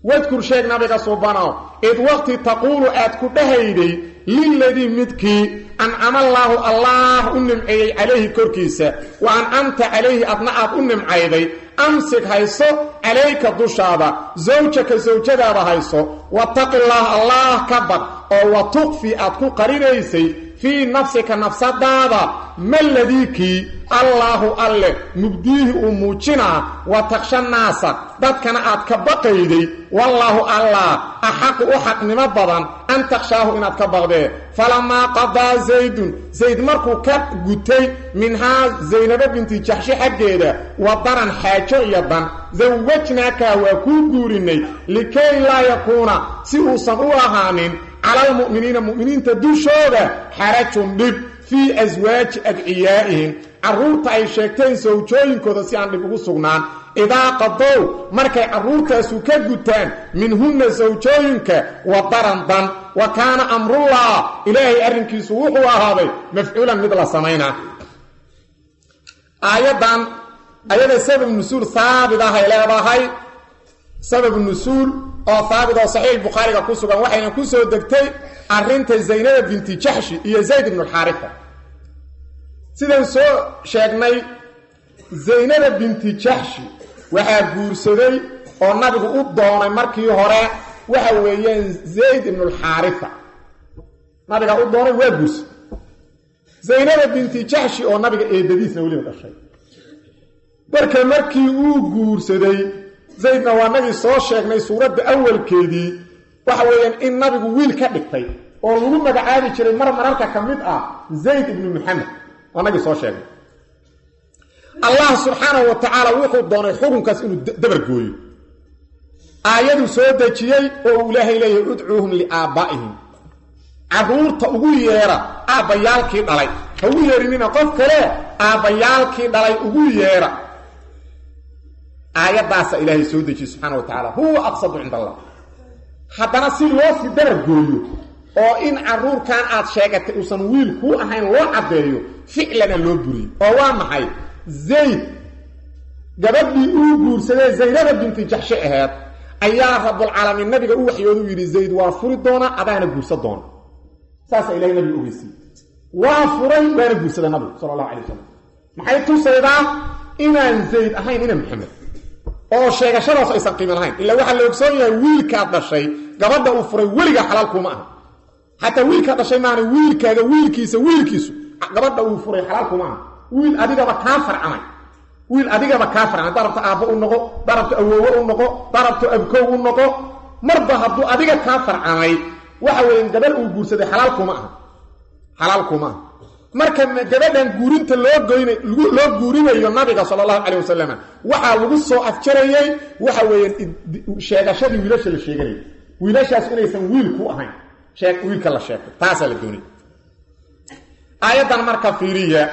wadkur sheeg nabiga subhanahu id waqti taqulu aad ku dhahayday lilladhi midki an amallahu allah unimcay alayhi korkiisa wa an anta alayhi adna aad unimcayday amsik hayso alayka dushaada zawjaka zawjadaada hayso wattaqillah allah kabad oo watuqfi aad ku qarinaysay fi nafsika nafsadaada malladiki allahu alle mubdihi umujina wa taqshannaasa dadkana aad ka baqayday wallahu allah ahaq u xaqnimo badan an taqshaahu inaad ka baqdee falama qada zaydun zayd markuu ka gutay minha zaynab binti jahsh xageeda wa daran xaajo yadan zawajnaka wa ku guurinay likay la yakuna si uusan u ahaanin على المؤمنين مؤمنين تدوشودا حرج دب في ازواج ادعيائهم عرورت اي شيكتين سوجوينكودا سي ان دب ugu sugnaan اذا قضوا markay caruurtaasu ka gutaan minhunna zawjooyinka wa darandan wa kana amrullah ilaahi arrinkiisu wuxuu ahaaday mafcuulan mid la sameeyna ayadan ayada sabab nusul saabid ah leedahay sabab nusul oo saabid oo sahih bukhari ka kusugan waxayna ku soo degtay arinta zaynab binti jahsh iyo zayd ibn al-haritha sidan soo sheegnay zaynab binti jahsh waxa guursaday oo nabigu u doonay markii hore waxa weeyeen zayd ibn al-haritha nabiga u doonay waa guurs zaynab binti jahsh oo nabiga eedadiisna waliba dhashay marka markii uu guursaday zaydna waa nabi soo sheegnay suurada awalkeedii waxa weeyaan in nabigu wiil ka dhigtay oo lagu magacaabi jiray mar mararka kamid ah zayd ibn muhammad waa nabi soo sheegnay allah subhanahu wa ta'ala wuxuu doonay xukunkaas inuu dabar gooyo aayadu soo dejiyay oo ilaahay leeyahay ud'uuhum li aabaa'ihim caruurta ugu yeera aabayaalkii dhalay ha ugu yeerinina qof kale aabayaalkii dhalay ugu yeera آيات إلهي سودة سبحانه وتعالى هو أقصد عند الله حتى نصير لوسي درب قوليو أو إن عرور كان آت شاكت وصنويل هو أهين لو عبداليو فعلا لو بري أو محي زيد قبل أوقور سنة زينب بنت جحش أهات أيها رب العالمين النبي أوحي يدوي زيد وافر الدونة أبانا قرصة الدونة ساسا إلهي نبي أوحي وافرين بين قرصة النبي صلى الله عليه وسلم محي توسيدا إنان زيد أهين إنا محمد oo sheegashadaas ay saqiiman ahayn illa waxa la ogsoon yahay wiilka dhashay gabadha uu furay weliga xalaal kuma aha hatta wiilka dhashay maana wiilkaaga wiilkiisa wiilkiisu gabadha uu furay xalaal kuma aha wiil adiga ba ka farcamay wiil adiga ba ka farcamay darabta aabo u noqo darabta awoowo u noqo darabta abkoow u noqo marba haduu adiga ka farcamay waxa weyn gabadh uu guursaday xalaal kuma aha xalaal kuma aha marka gabadhan guurinta loo goynay loo guurinayo nabiga sallallahu alayhi wasallam waxa lagu soo afjarayay waxa weeyeen sheegashadii wiilasha la sheeganay wiilashaas inaysan wiil ku ahayn sheeg wiilka la sheegay taas la doonay aayadan marka fiiriya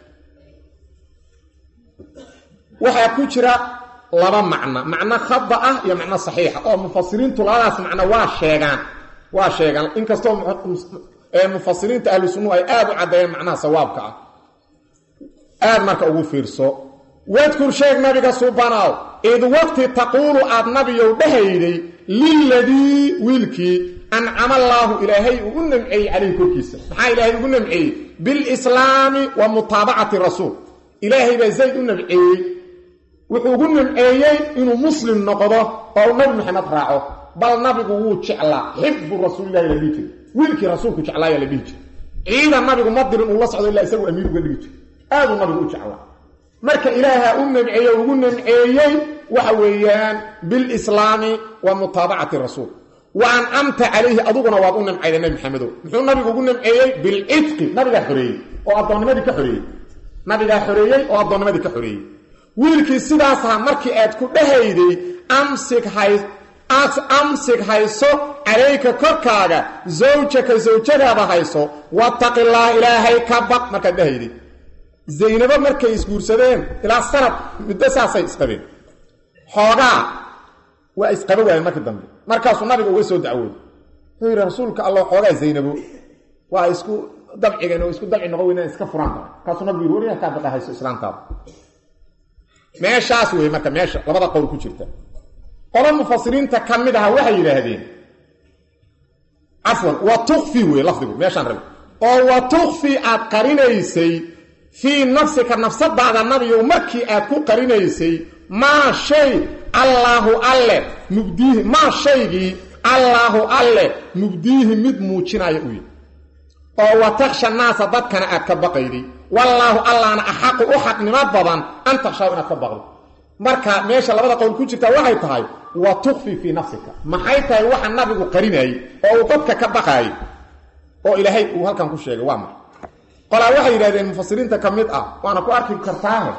waxa ku jira laba macna macna khada ah iyo macna saxiixa oo mufassiriintu labadaas macna waa sheegan waa sheegan inkastoo المفسرين أهل السنة أي آب عدين معناها صوابك آب مركا أقول فيرسو واذكر شيخ نبيك سبحانه إذ وقت تقول آب نبي يوبهيدي للذي ويلكي أنعم الله إلهي ونمعي عليه كوكيسا محا إلهي ونمعي بالإسلام ومتابعة الرسول إلهي بزيد ونمعي ونمعي إنه مسلم نقضه أو نبي محمد راعه بل نبي قوة شعلا حب الرسول الله لبيته wiilkii rasuulku jeclaaya la dhigi ciidan nabigu ma dirin uu la socdo ilaa isagu amiir uga dhigi aad uu nabigu u jeclaa marka ilaaha uu nabciyo ugu nabciyay waxa weeyaan bil islaami wa mutaba'ati rasuul wa an amta alayhi aduguna waad u nabciyay nabi maxamed muxuu nabigu ugu nabciyay bil itqi nabiga xoreeyay oo adoonnimadii ka xoreeyay nabiga xoreeyay oo adoonnimadii ka xoreeyay wiilkii sidaas ah markii aad ku dhahayday amsik hay أمسك هايسو عليك كركاغا زوجك زوجك هايسو واتق الله إلهي كبق مركا دهيدي زينب مركا يسكورسدين إلى السنة مدساسة يسقبين حوغا وإسقبوا مركا الدنبي مركا صنابي ويسو دعوه هي رسولك الله حوغا زينب وإسكو دمعي وإسكو دمعي نغوينا إسكا فرانتا كاسو نبي يقولي كابقا هايسو إسلام تاب ماشا سوي مركا ماشا لبدا قول كجرتا qolo mufasiriinta kamida waxay yiraahdeen afwan wa tukhfi wa lafdigu meeshan rabo oo wa tukhfi aad qarinaysay fi nafsika nafsadaada nabiyo markii aad ku qarinaysay ma shay Allahu alle mubdihi ma shaygi Allahu alle mubdihi mid muujinaya u oo wa takhsha naas dadkana aad ka baqaydi wallahu allana ahaqu u xaqnimo badan an takhshaw inaad ka baqdo marka meesha labada qowl ku jirta waxay tahay wa tukhfi fi nafsika maxay tahay waxa nabigu qarinay oo dadka ka baqay oo ilaahay uu halkan ku sheegay waa ma qala waxay yiraahdeen mufassiriinta kamid ah waana ku arki kartaa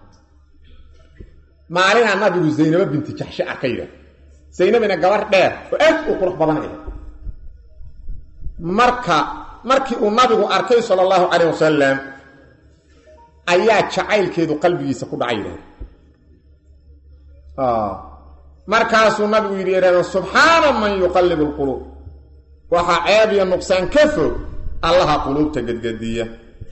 maalina nabigu Zaynab bint Jahsh arkayda Zaynab ina gabar dheer oo aad u qurux badan ah marka markii uu nabigu arkay sallallahu alayhi wasallam ayaa jacaylkeedu qalbigiisa ku dhacay ah markaasuu nabigu yiri subhana man yuqallibu alqulub waxa ceeb iyo nuqsaan ka fog allaha qulubta gadgadiya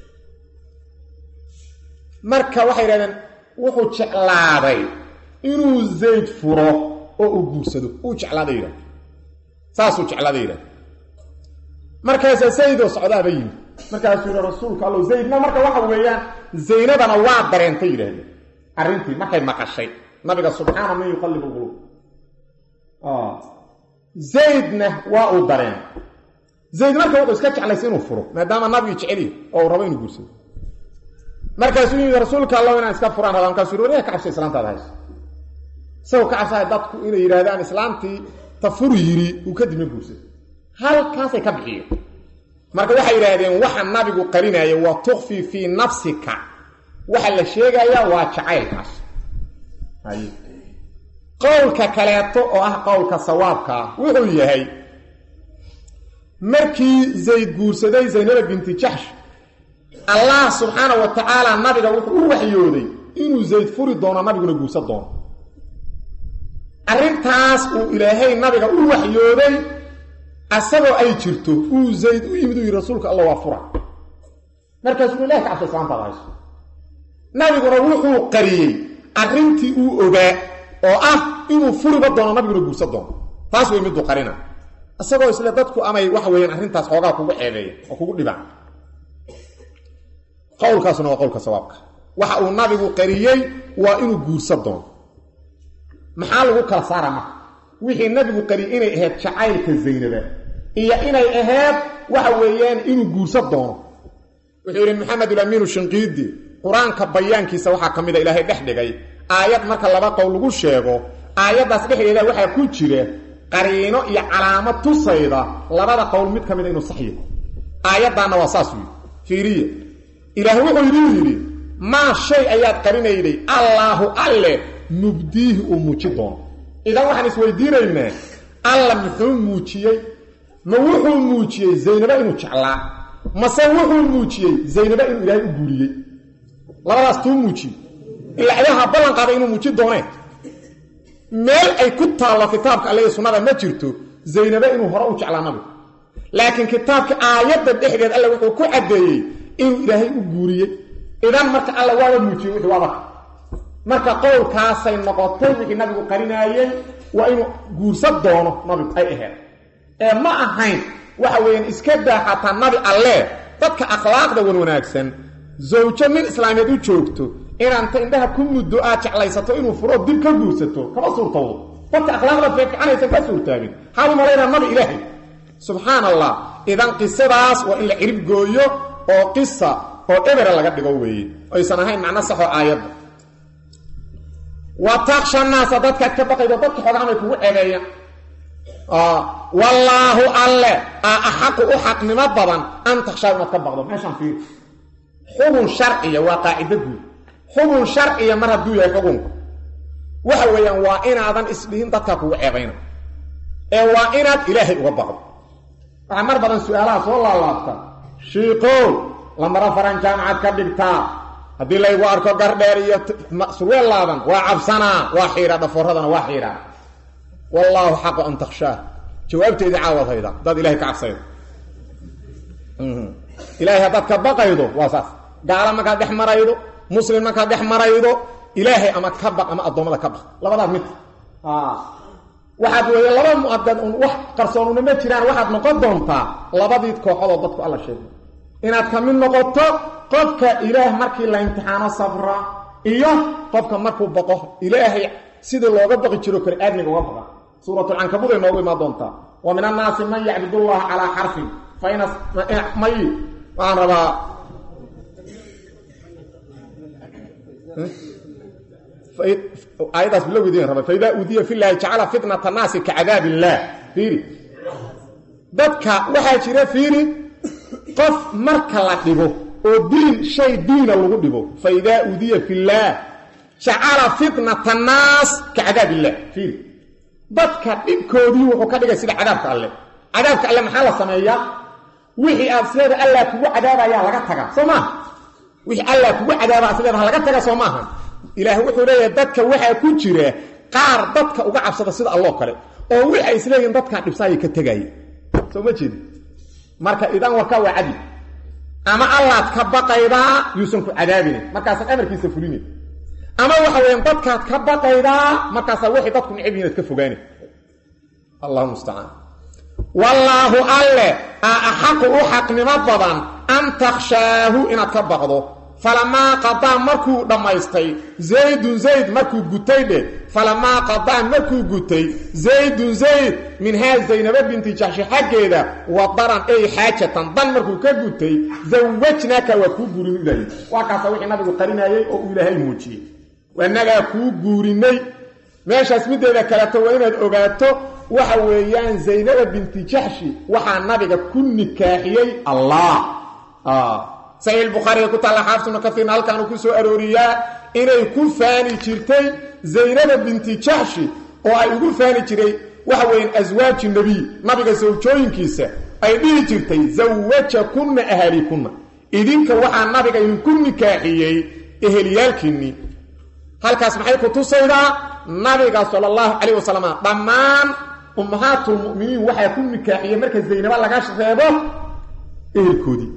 marka waxay yiraahdeen wuxuu jeclaaday inuu Zayd furo oo uu guursado uu jeclaaday saasuu jeclaaday markaas Zayd oo socdaa bay markaas uu rasuulka Allah Zaydna marka waxa weeyaan Zaynabana waa dareentay yiraahdeen arintii markay maqashay nabiga subhanahu man yuqallibu alqulub ah Zaydna waa uu dareen Zayd marka wuxuu iska jeclaysay inuu furo maadaama nabiga jecel oo rabo inuu guursado markaas uu rasuulka Allah inaan iska furaan rabaan ka soo reeyay ka cabsay islaamta hayso soo ka cabsay dadku inay yiraahdaan islaamtii tafur yiri uu ka dib guursado halkaas ay ka bixiyeen marka waxay yiraahdeen waxa nabigu qarinayo waa tukhfi fi nafsika waxa la sheegaya waa jacaylkaas hay qowlka kaleeto oo ah qowlka sawaabka wuxuu yahay markii Zayd guursaday Zaynab bint Jahsh Allah subhanahu wa ta'ala nabiga wuxuu u waxyooday inuu Zayd furi doono nabiguna guursan doono arintaas uu ilaahay nabiga u waxyooday asagoo ay jirto uu Zayd u yimid uu rasuulka Allah waa fura markaas uu ilaahay ka cabsay islaamta hayso nabiguna wuxuu qariyay arintii uu ogaa oo ah inuu furiba doono nabiguna guursan doono taas way mid u qarina asagoo isla dadku amay wax weeyaan arintaas xoogaa kugu ceebeeyay oo kugu dhibaan qowlkaasna waa qowlka sawaabka waxa uu nabigu qariyay waa inuu guursan doono maxaa lagu kala saaraa marka wixii nabigu qariyay inay ahayd jacaylka Zaynab iyo inay ahayd waxa weeyaan inuu guursan doono wuxuu yiri Maxamed al-Amin al-Shinqidi quraanka bayaankiisa waxa kamid ah ilaahay dhex dhigay aayad marka laba qowl lagu sheego aayadaas dhexdeeda waxa ku jira qariino iyo calaamad tusayda labada qowl mid kamid ah inuu sax yahay aayadana waa saas weey fiiriye ilaahay wuxuu yiri ma shay ayaad qarinayday Allahu alle mubdihi u muujidon idan waxaan isweydiinaynaa alla muxuu muujiyay ma wuxuu muujiyay Zaynab inuu jeclaa ma san wuxuu muujiyay Zaynab inuu ilaahay u guuriyay labadaas tuu muujiyay ilaahay ballan qaaday inuu muujid doonee meel ay ku taalo kitaabka Allah iyo sunnada ma jirto Zaynab inuu hore u jeclaa nabi laakiin kitaabka aayadda dhexdeed Allah wuxuu ku cadeeyay inuu ilaahay u guuriyay idan marka Allah waa muujiyay wixii waa marka qowlkaas ay noqotay wixii nabigu qarinaayay waa inuu guursan doono nabi ay ahayd ee ma ahayn waxa weeyaan iska daaxata nabi alle dadka akhlaaqda wanaagsan zawjo min islaamiyad u joogto inaan ta indhaha ku muddo aad jeclaysato inuu furo dib ka guursato kama suurtoodo dadka akhlaaqda fiicanaysa ka suurtaabin hal marayna nabi ilaahi subhanallah idan qisadaas waa in la cirib gooyo oo qissa oo ebera laga dhigo weeye aysan ahayn macna sax oo aayad wa takhsha naas dadka ka baqaydo dadka xogaanay kugu ceebeeyaan ah wallahu alla ahaqu haqnima badan an takhsha ka baqdo meeshan fiir xukun sharciya waa qaacida guud xukun sharciya mar haduu yahay xukun waxa weeyaan waa inaadan isdhihin dadka kugu ceebayna ee waa inaad ilaahay uga baqdo waxa mar badan su'aalaha soo laalaabta shiiqo lamara faran jaamacad ka dhigtaa hadii la igu arko gardheer iyo surweel laaban waa cabsana waa xiira dhaforadana waa xiira wallahu xaqu an takhsha jawaabteeda caawadayda dad ilaahay ka cabsay ilaahay hadad ka baqaydo waa saas gaala marka dhex maraydo muslim marka dhex maraydo ilaahay ama ka baq ama adoomada ka baq labadaas mid ah waxaad weeye laba mu'adan un wax qarsoonuna ma jiraan waxaad noqon doontaa labadii kooxood oo dadku alla sheegay inaad ka mid noqoto qofka ilaah markii la imtixaano sabra iyo qofka markuu baqo ilaahay sida looga baqi jiro kale aadniga uga baqa suuratul ankabut ay noogu imaan doontaa wa min annaasi man yacbudullaha calaa xarfin fa in may waan rabaa ayadaas bilowgeedii rabaa fa idaa udiya fillahi jacala fitnata annaasi kacadaab illaah fiiri dadka waxaa jira fiiri qof marka la dhibo oo diin shay diina lagu dhibo fa idaa udiya fillaah jacala fitnata annaas kacadaab illaah fiiri dadka dhibkoodii wuxuu ka dhigay sida cadaabka alle cadaabka alle maxaa la sameeyaa wixii aad sideeda allah kugu cadaabayaa laga taga soo maaha wixii allah kugu cadaabaa sideeda laga taga soo maaha ilaahay wuxuu leeyahay dadka waxaa ku jira qaar dadka uga cabsada sida alloo kale oo waxay isleeyihiin dadkaa dhibsaayay ka tegaya soo ma jeedi marka idan warkaa waa cadi ama allaad ka baqaydaa yuusan ku cadaabinin markaasaad amarkiisa fulinin ama waxa weeyaan dadkaad ka baqaydaa markaasaa waxay dadku necab yihiin aad ka fogaani allahu mustacaan wallaahu alle a axaqu u xaqnimo badan an takhshaahu inaad ka baqdo falamaa qadaa markuu dhammaystay zaydun zayd markuu gutay dheh falamaa qadaa markuu gutay zaydun zayd minhaa zaynaba binti jaxshi xaggeeda wadaran ay xaajatan dan markuu ka gutay zawajnaaka waa kuu guurinay waa kaasa wixii nabigu qarinayay oo uu ilaahay muujiyey waanagaa kuu guurinay meeshaas mideeda kaleeto waa inaad ogaato waxa weeyaan zaynaba binti jaxshi waxaa nabiga ku nikaaxiyey allah saxiix albukhaari ku taalla xaafis ibnu kasiirna halkaanu ku soo arooriyaa inay ku faani jirtay zaynaba binti jaxshi oo ay ugu faani jiray waxa weeyaan aswaaji nebiy nabiga sawjooyinkiisa ay dhihi jirtay zawajakunna ahalikunna idinka waxaa nabiga idinku nikaaxiyey eheliyaalkiinnii halkaas maxay ku tusaydaa nabiga sala allahu calayh wasalam dhammaan ummahaatulmu'miniin waxaa ku nikaaxiyey marka zaynaba laga reebo ehelkoodii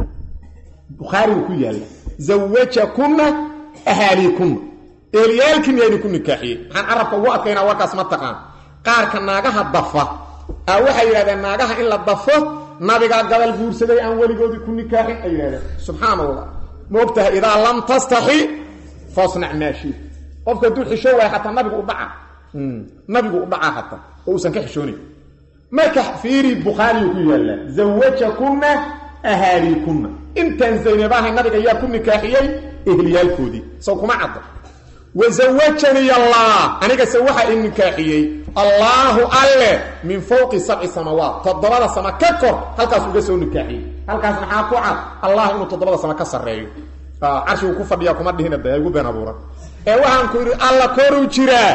bukhaari ku yaala zawajakunna ahalikunna eheliyaalkiinni idinku nikaaxiyey maxaan carabka ugu adkaynaa warkaas ma taqaan qaarka naagaha dafa aa waxay yidhahdeen naagaha in la dafo nabigaa gabal guursaday aan weligoodii ku nikaaxin ay yidhahdeen subxaana allah ma ogtahay idaa lam tastaxi fasnac maashi qofka hadduu xisho waaya xataa nabigu u dhaca nabigu u dhaca xataa oo uusan ka xishoonayn marka fiiri bukhaariyu ku yaallaa zawajakunna ahaalikunna intaan zaynabahay nabiga yaa ku nikaaxiyey ehliyaalkoodii sow kuma cadda wazawajanii allah anigase waxaa i nikaaxiyey allaahu alle min fawqi sabci samawaat toddobada sama ka kor halkaas uga soo nikaaxiyey halkaas maxaa ku cad allah inuu toddobada sama ka sarreeyo carshigu ku fadhiyaa kuma dhihina ba igu been abuuran ee waxaan ku yidhi alla koruu jiraa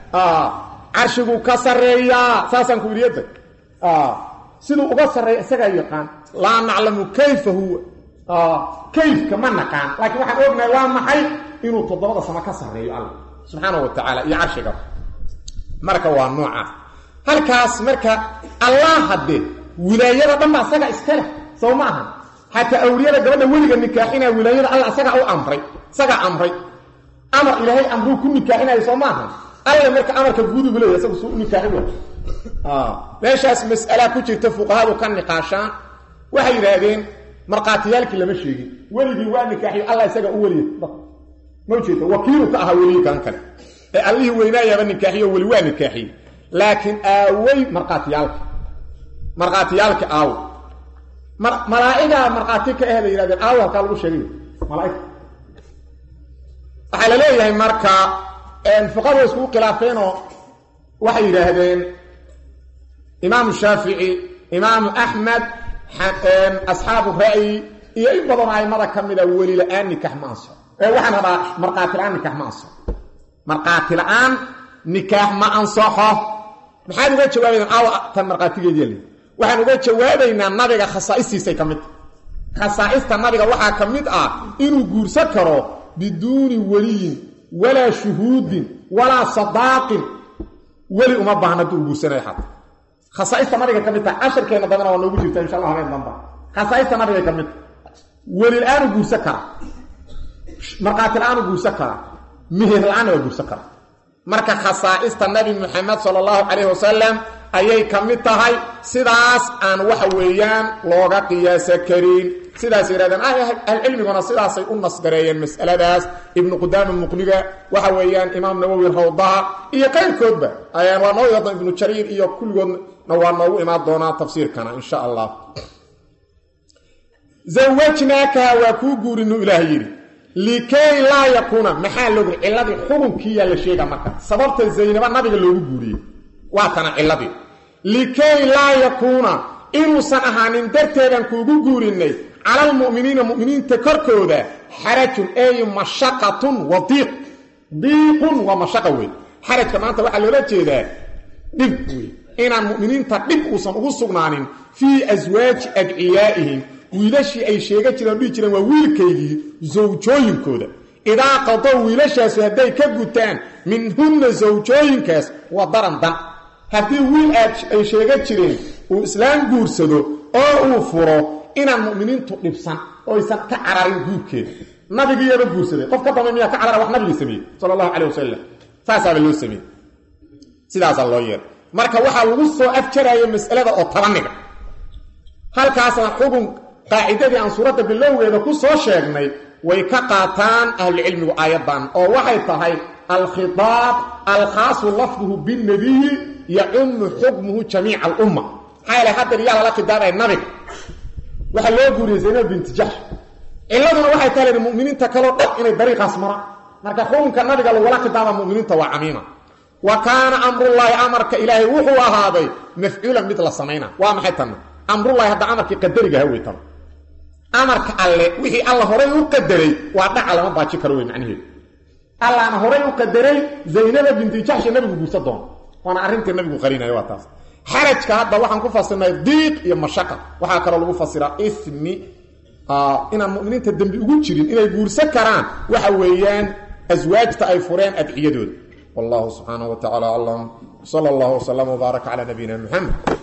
carshiguu ka sarreeyaa saasaan ku yidhi yadda siduu uga sarreeya isagaa yaqaan laa naclamu kayfa huwa kayfka ma naqaan laakiin waxaan ognahay waa maxay inuu toddobada sama ka sarreeyo alla subxaanahu wa tacaala iyo carshiga marka waa noocaas halkaas marka allah haddee wilaayada dhan ba isaga iska leh sow ma aha xataa awliyada gabadha weliga nikaaxinaya wilaayada alla isagaa u amray isagaa amray amar ilaahay amruu ku nikaaxinayo soo maaha alla marka amarka guudubu leeyahay isagu suu u nikaaxin way meeshaas mas'ala ku jirta fuqahadu ka niqaashaan waxay yidhaahdeen markhaatiyaalkii lama sheegin weligii waa nikaaxiyo alla isaga u weliya ma ujeeda wakiilu ka ahaa weligii kan kale ee allihii weynaayaaba nikaaxiyo weli waa nikaaxiye laakiin aawey markhaatiyaalka markhaatiyaalka aawo malaa'igaa markhaati ka ahda yidhahdeen aawo halkaa lagu sheegay malaaig waxaa la leeyahay marka fuqadu way iskugu khilaafeenoo waxay yidhaahdeen imaamu shaafici imaamu axmed asxaabu ra'yi iyo in badan aimada ka mida weli la-aan nikax ma ansaxo ee waxaan rabaa markhaati la-aan nikax ma ansaxo markhaati la-aan nikaax ma ansaxo maxaad uga jawaabaydaan aawo tan markhaatigeediya le waxaan uga jawaabaynaa nabiga khasaa'istiisay ka mid khasaa'ista nabiga waxaa ka mid ah inuu guursan karo biduuni weliyin walaa shuhuudin walaa sadaaqin weli uma baahna hadduu guursanayo xata khasaaista nabiga ka mid taha casharkeenna dambena waa noogu jirta insha allah habeen damba khasaaista nabiga ka mid weli la-aanu guursan kara markhaati la-aanu guursan kara mihir la-aanna waa guursan kara marka khasaa'ista nabi Muhammad sallallahu alayhi wasallam ayay kamid tahay sidaas aan waxa weeyaan looga qiyaasa karin sidaas yiraahdaan ah cilmiguna sidaas ay u nasgareeyeen mas'aladaas ibn Qudaamah Muqniga waxa weeyaan imaam Nawawi Rawdaha iyo qayrkoodba ayaan waa noo yada ibn Jarir iyo kulligoodna waa noogu imaan doonaa tafsiirkana insha Allah zawajnaka wa ku guurinu ilaahi likay la yakuna maxal loo cilladii xukunkiya la sheega marka sababta Zaynab nabiga loogu guuriyay waa tan cilladii likay la yakuna inuusan ahaanin darteedan kuugu guurinay على المؤمنين مؤمنين تكركودا حرج اي مشقه وضيق ضيق ومشقه حرج كما انت waxa loo jeedaa dib in aan muuminiinta dib u san ugu sugnaanin fi azwaaj ad'iyaihim wiilashi ay sheega jireen dhii jireen waa wiilkaygii zawjooyinkooda idaa qadaw wiilashaas haday ka gutaan min hunna zawjooyinkaas wa darandan hadii wiil ay sheega jireen uu islaam guursado oo uu furo inaan muuminiintu dhibsan oo aysan ka cararin guurkeeda nabigeeyaba guursaday qof ka damay miya ka carara wax nabiga sameeyay sallallahu alayhi wasallam faasaba loo sameeyay sidaas loo yeer marka waxa lagu soo afjaraya mas'alada oo tabaniga halkaas aan xukun qaacidadii aan suurada bilowgeeda ku soo sheegnay way ka qaataan ahli cilmigu aayadan oo waxay tahay al-khitab al-khas lafdhuhu bin nabiy ya'um hukmuhu jami' al-umma hayla hadda riyaal la khidaabay nabiga waxa loo guuriyay Zaynab bint Jahsh illaduna waxay tahay muuminiinta kale oo dhan inay dariiqaas mara marka xukunka nabiga lagu wala khidaaba muuminiinta waa amiina wa kaana amrullahi amarka ilaahi wuxuu ahaaday mafcuulan mid la sameeyna waa maxay tan amrullahi hada amarkii qadariga hawaytan amarka alle wixii alla horay u qadaray waa dhaca lama baaji karo way macnaheedu alla ana horay u qadaray Zaynab bint Jahsh nabigu guursadoon wana arintii nabigu qarinayo waa taas حرج هذا وحن كفصلنا ضيق يا مشقه وحا كلو لو فسرا اسمي اه ان المؤمنين تدنبي ugu jirin inay guursan karaan waxa weeyaan azwaajta ay fureen adciyadooda wallahu subhanahu wa ta'ala allam sallallahu wa sallam wa baraka ala nabiyina muhammad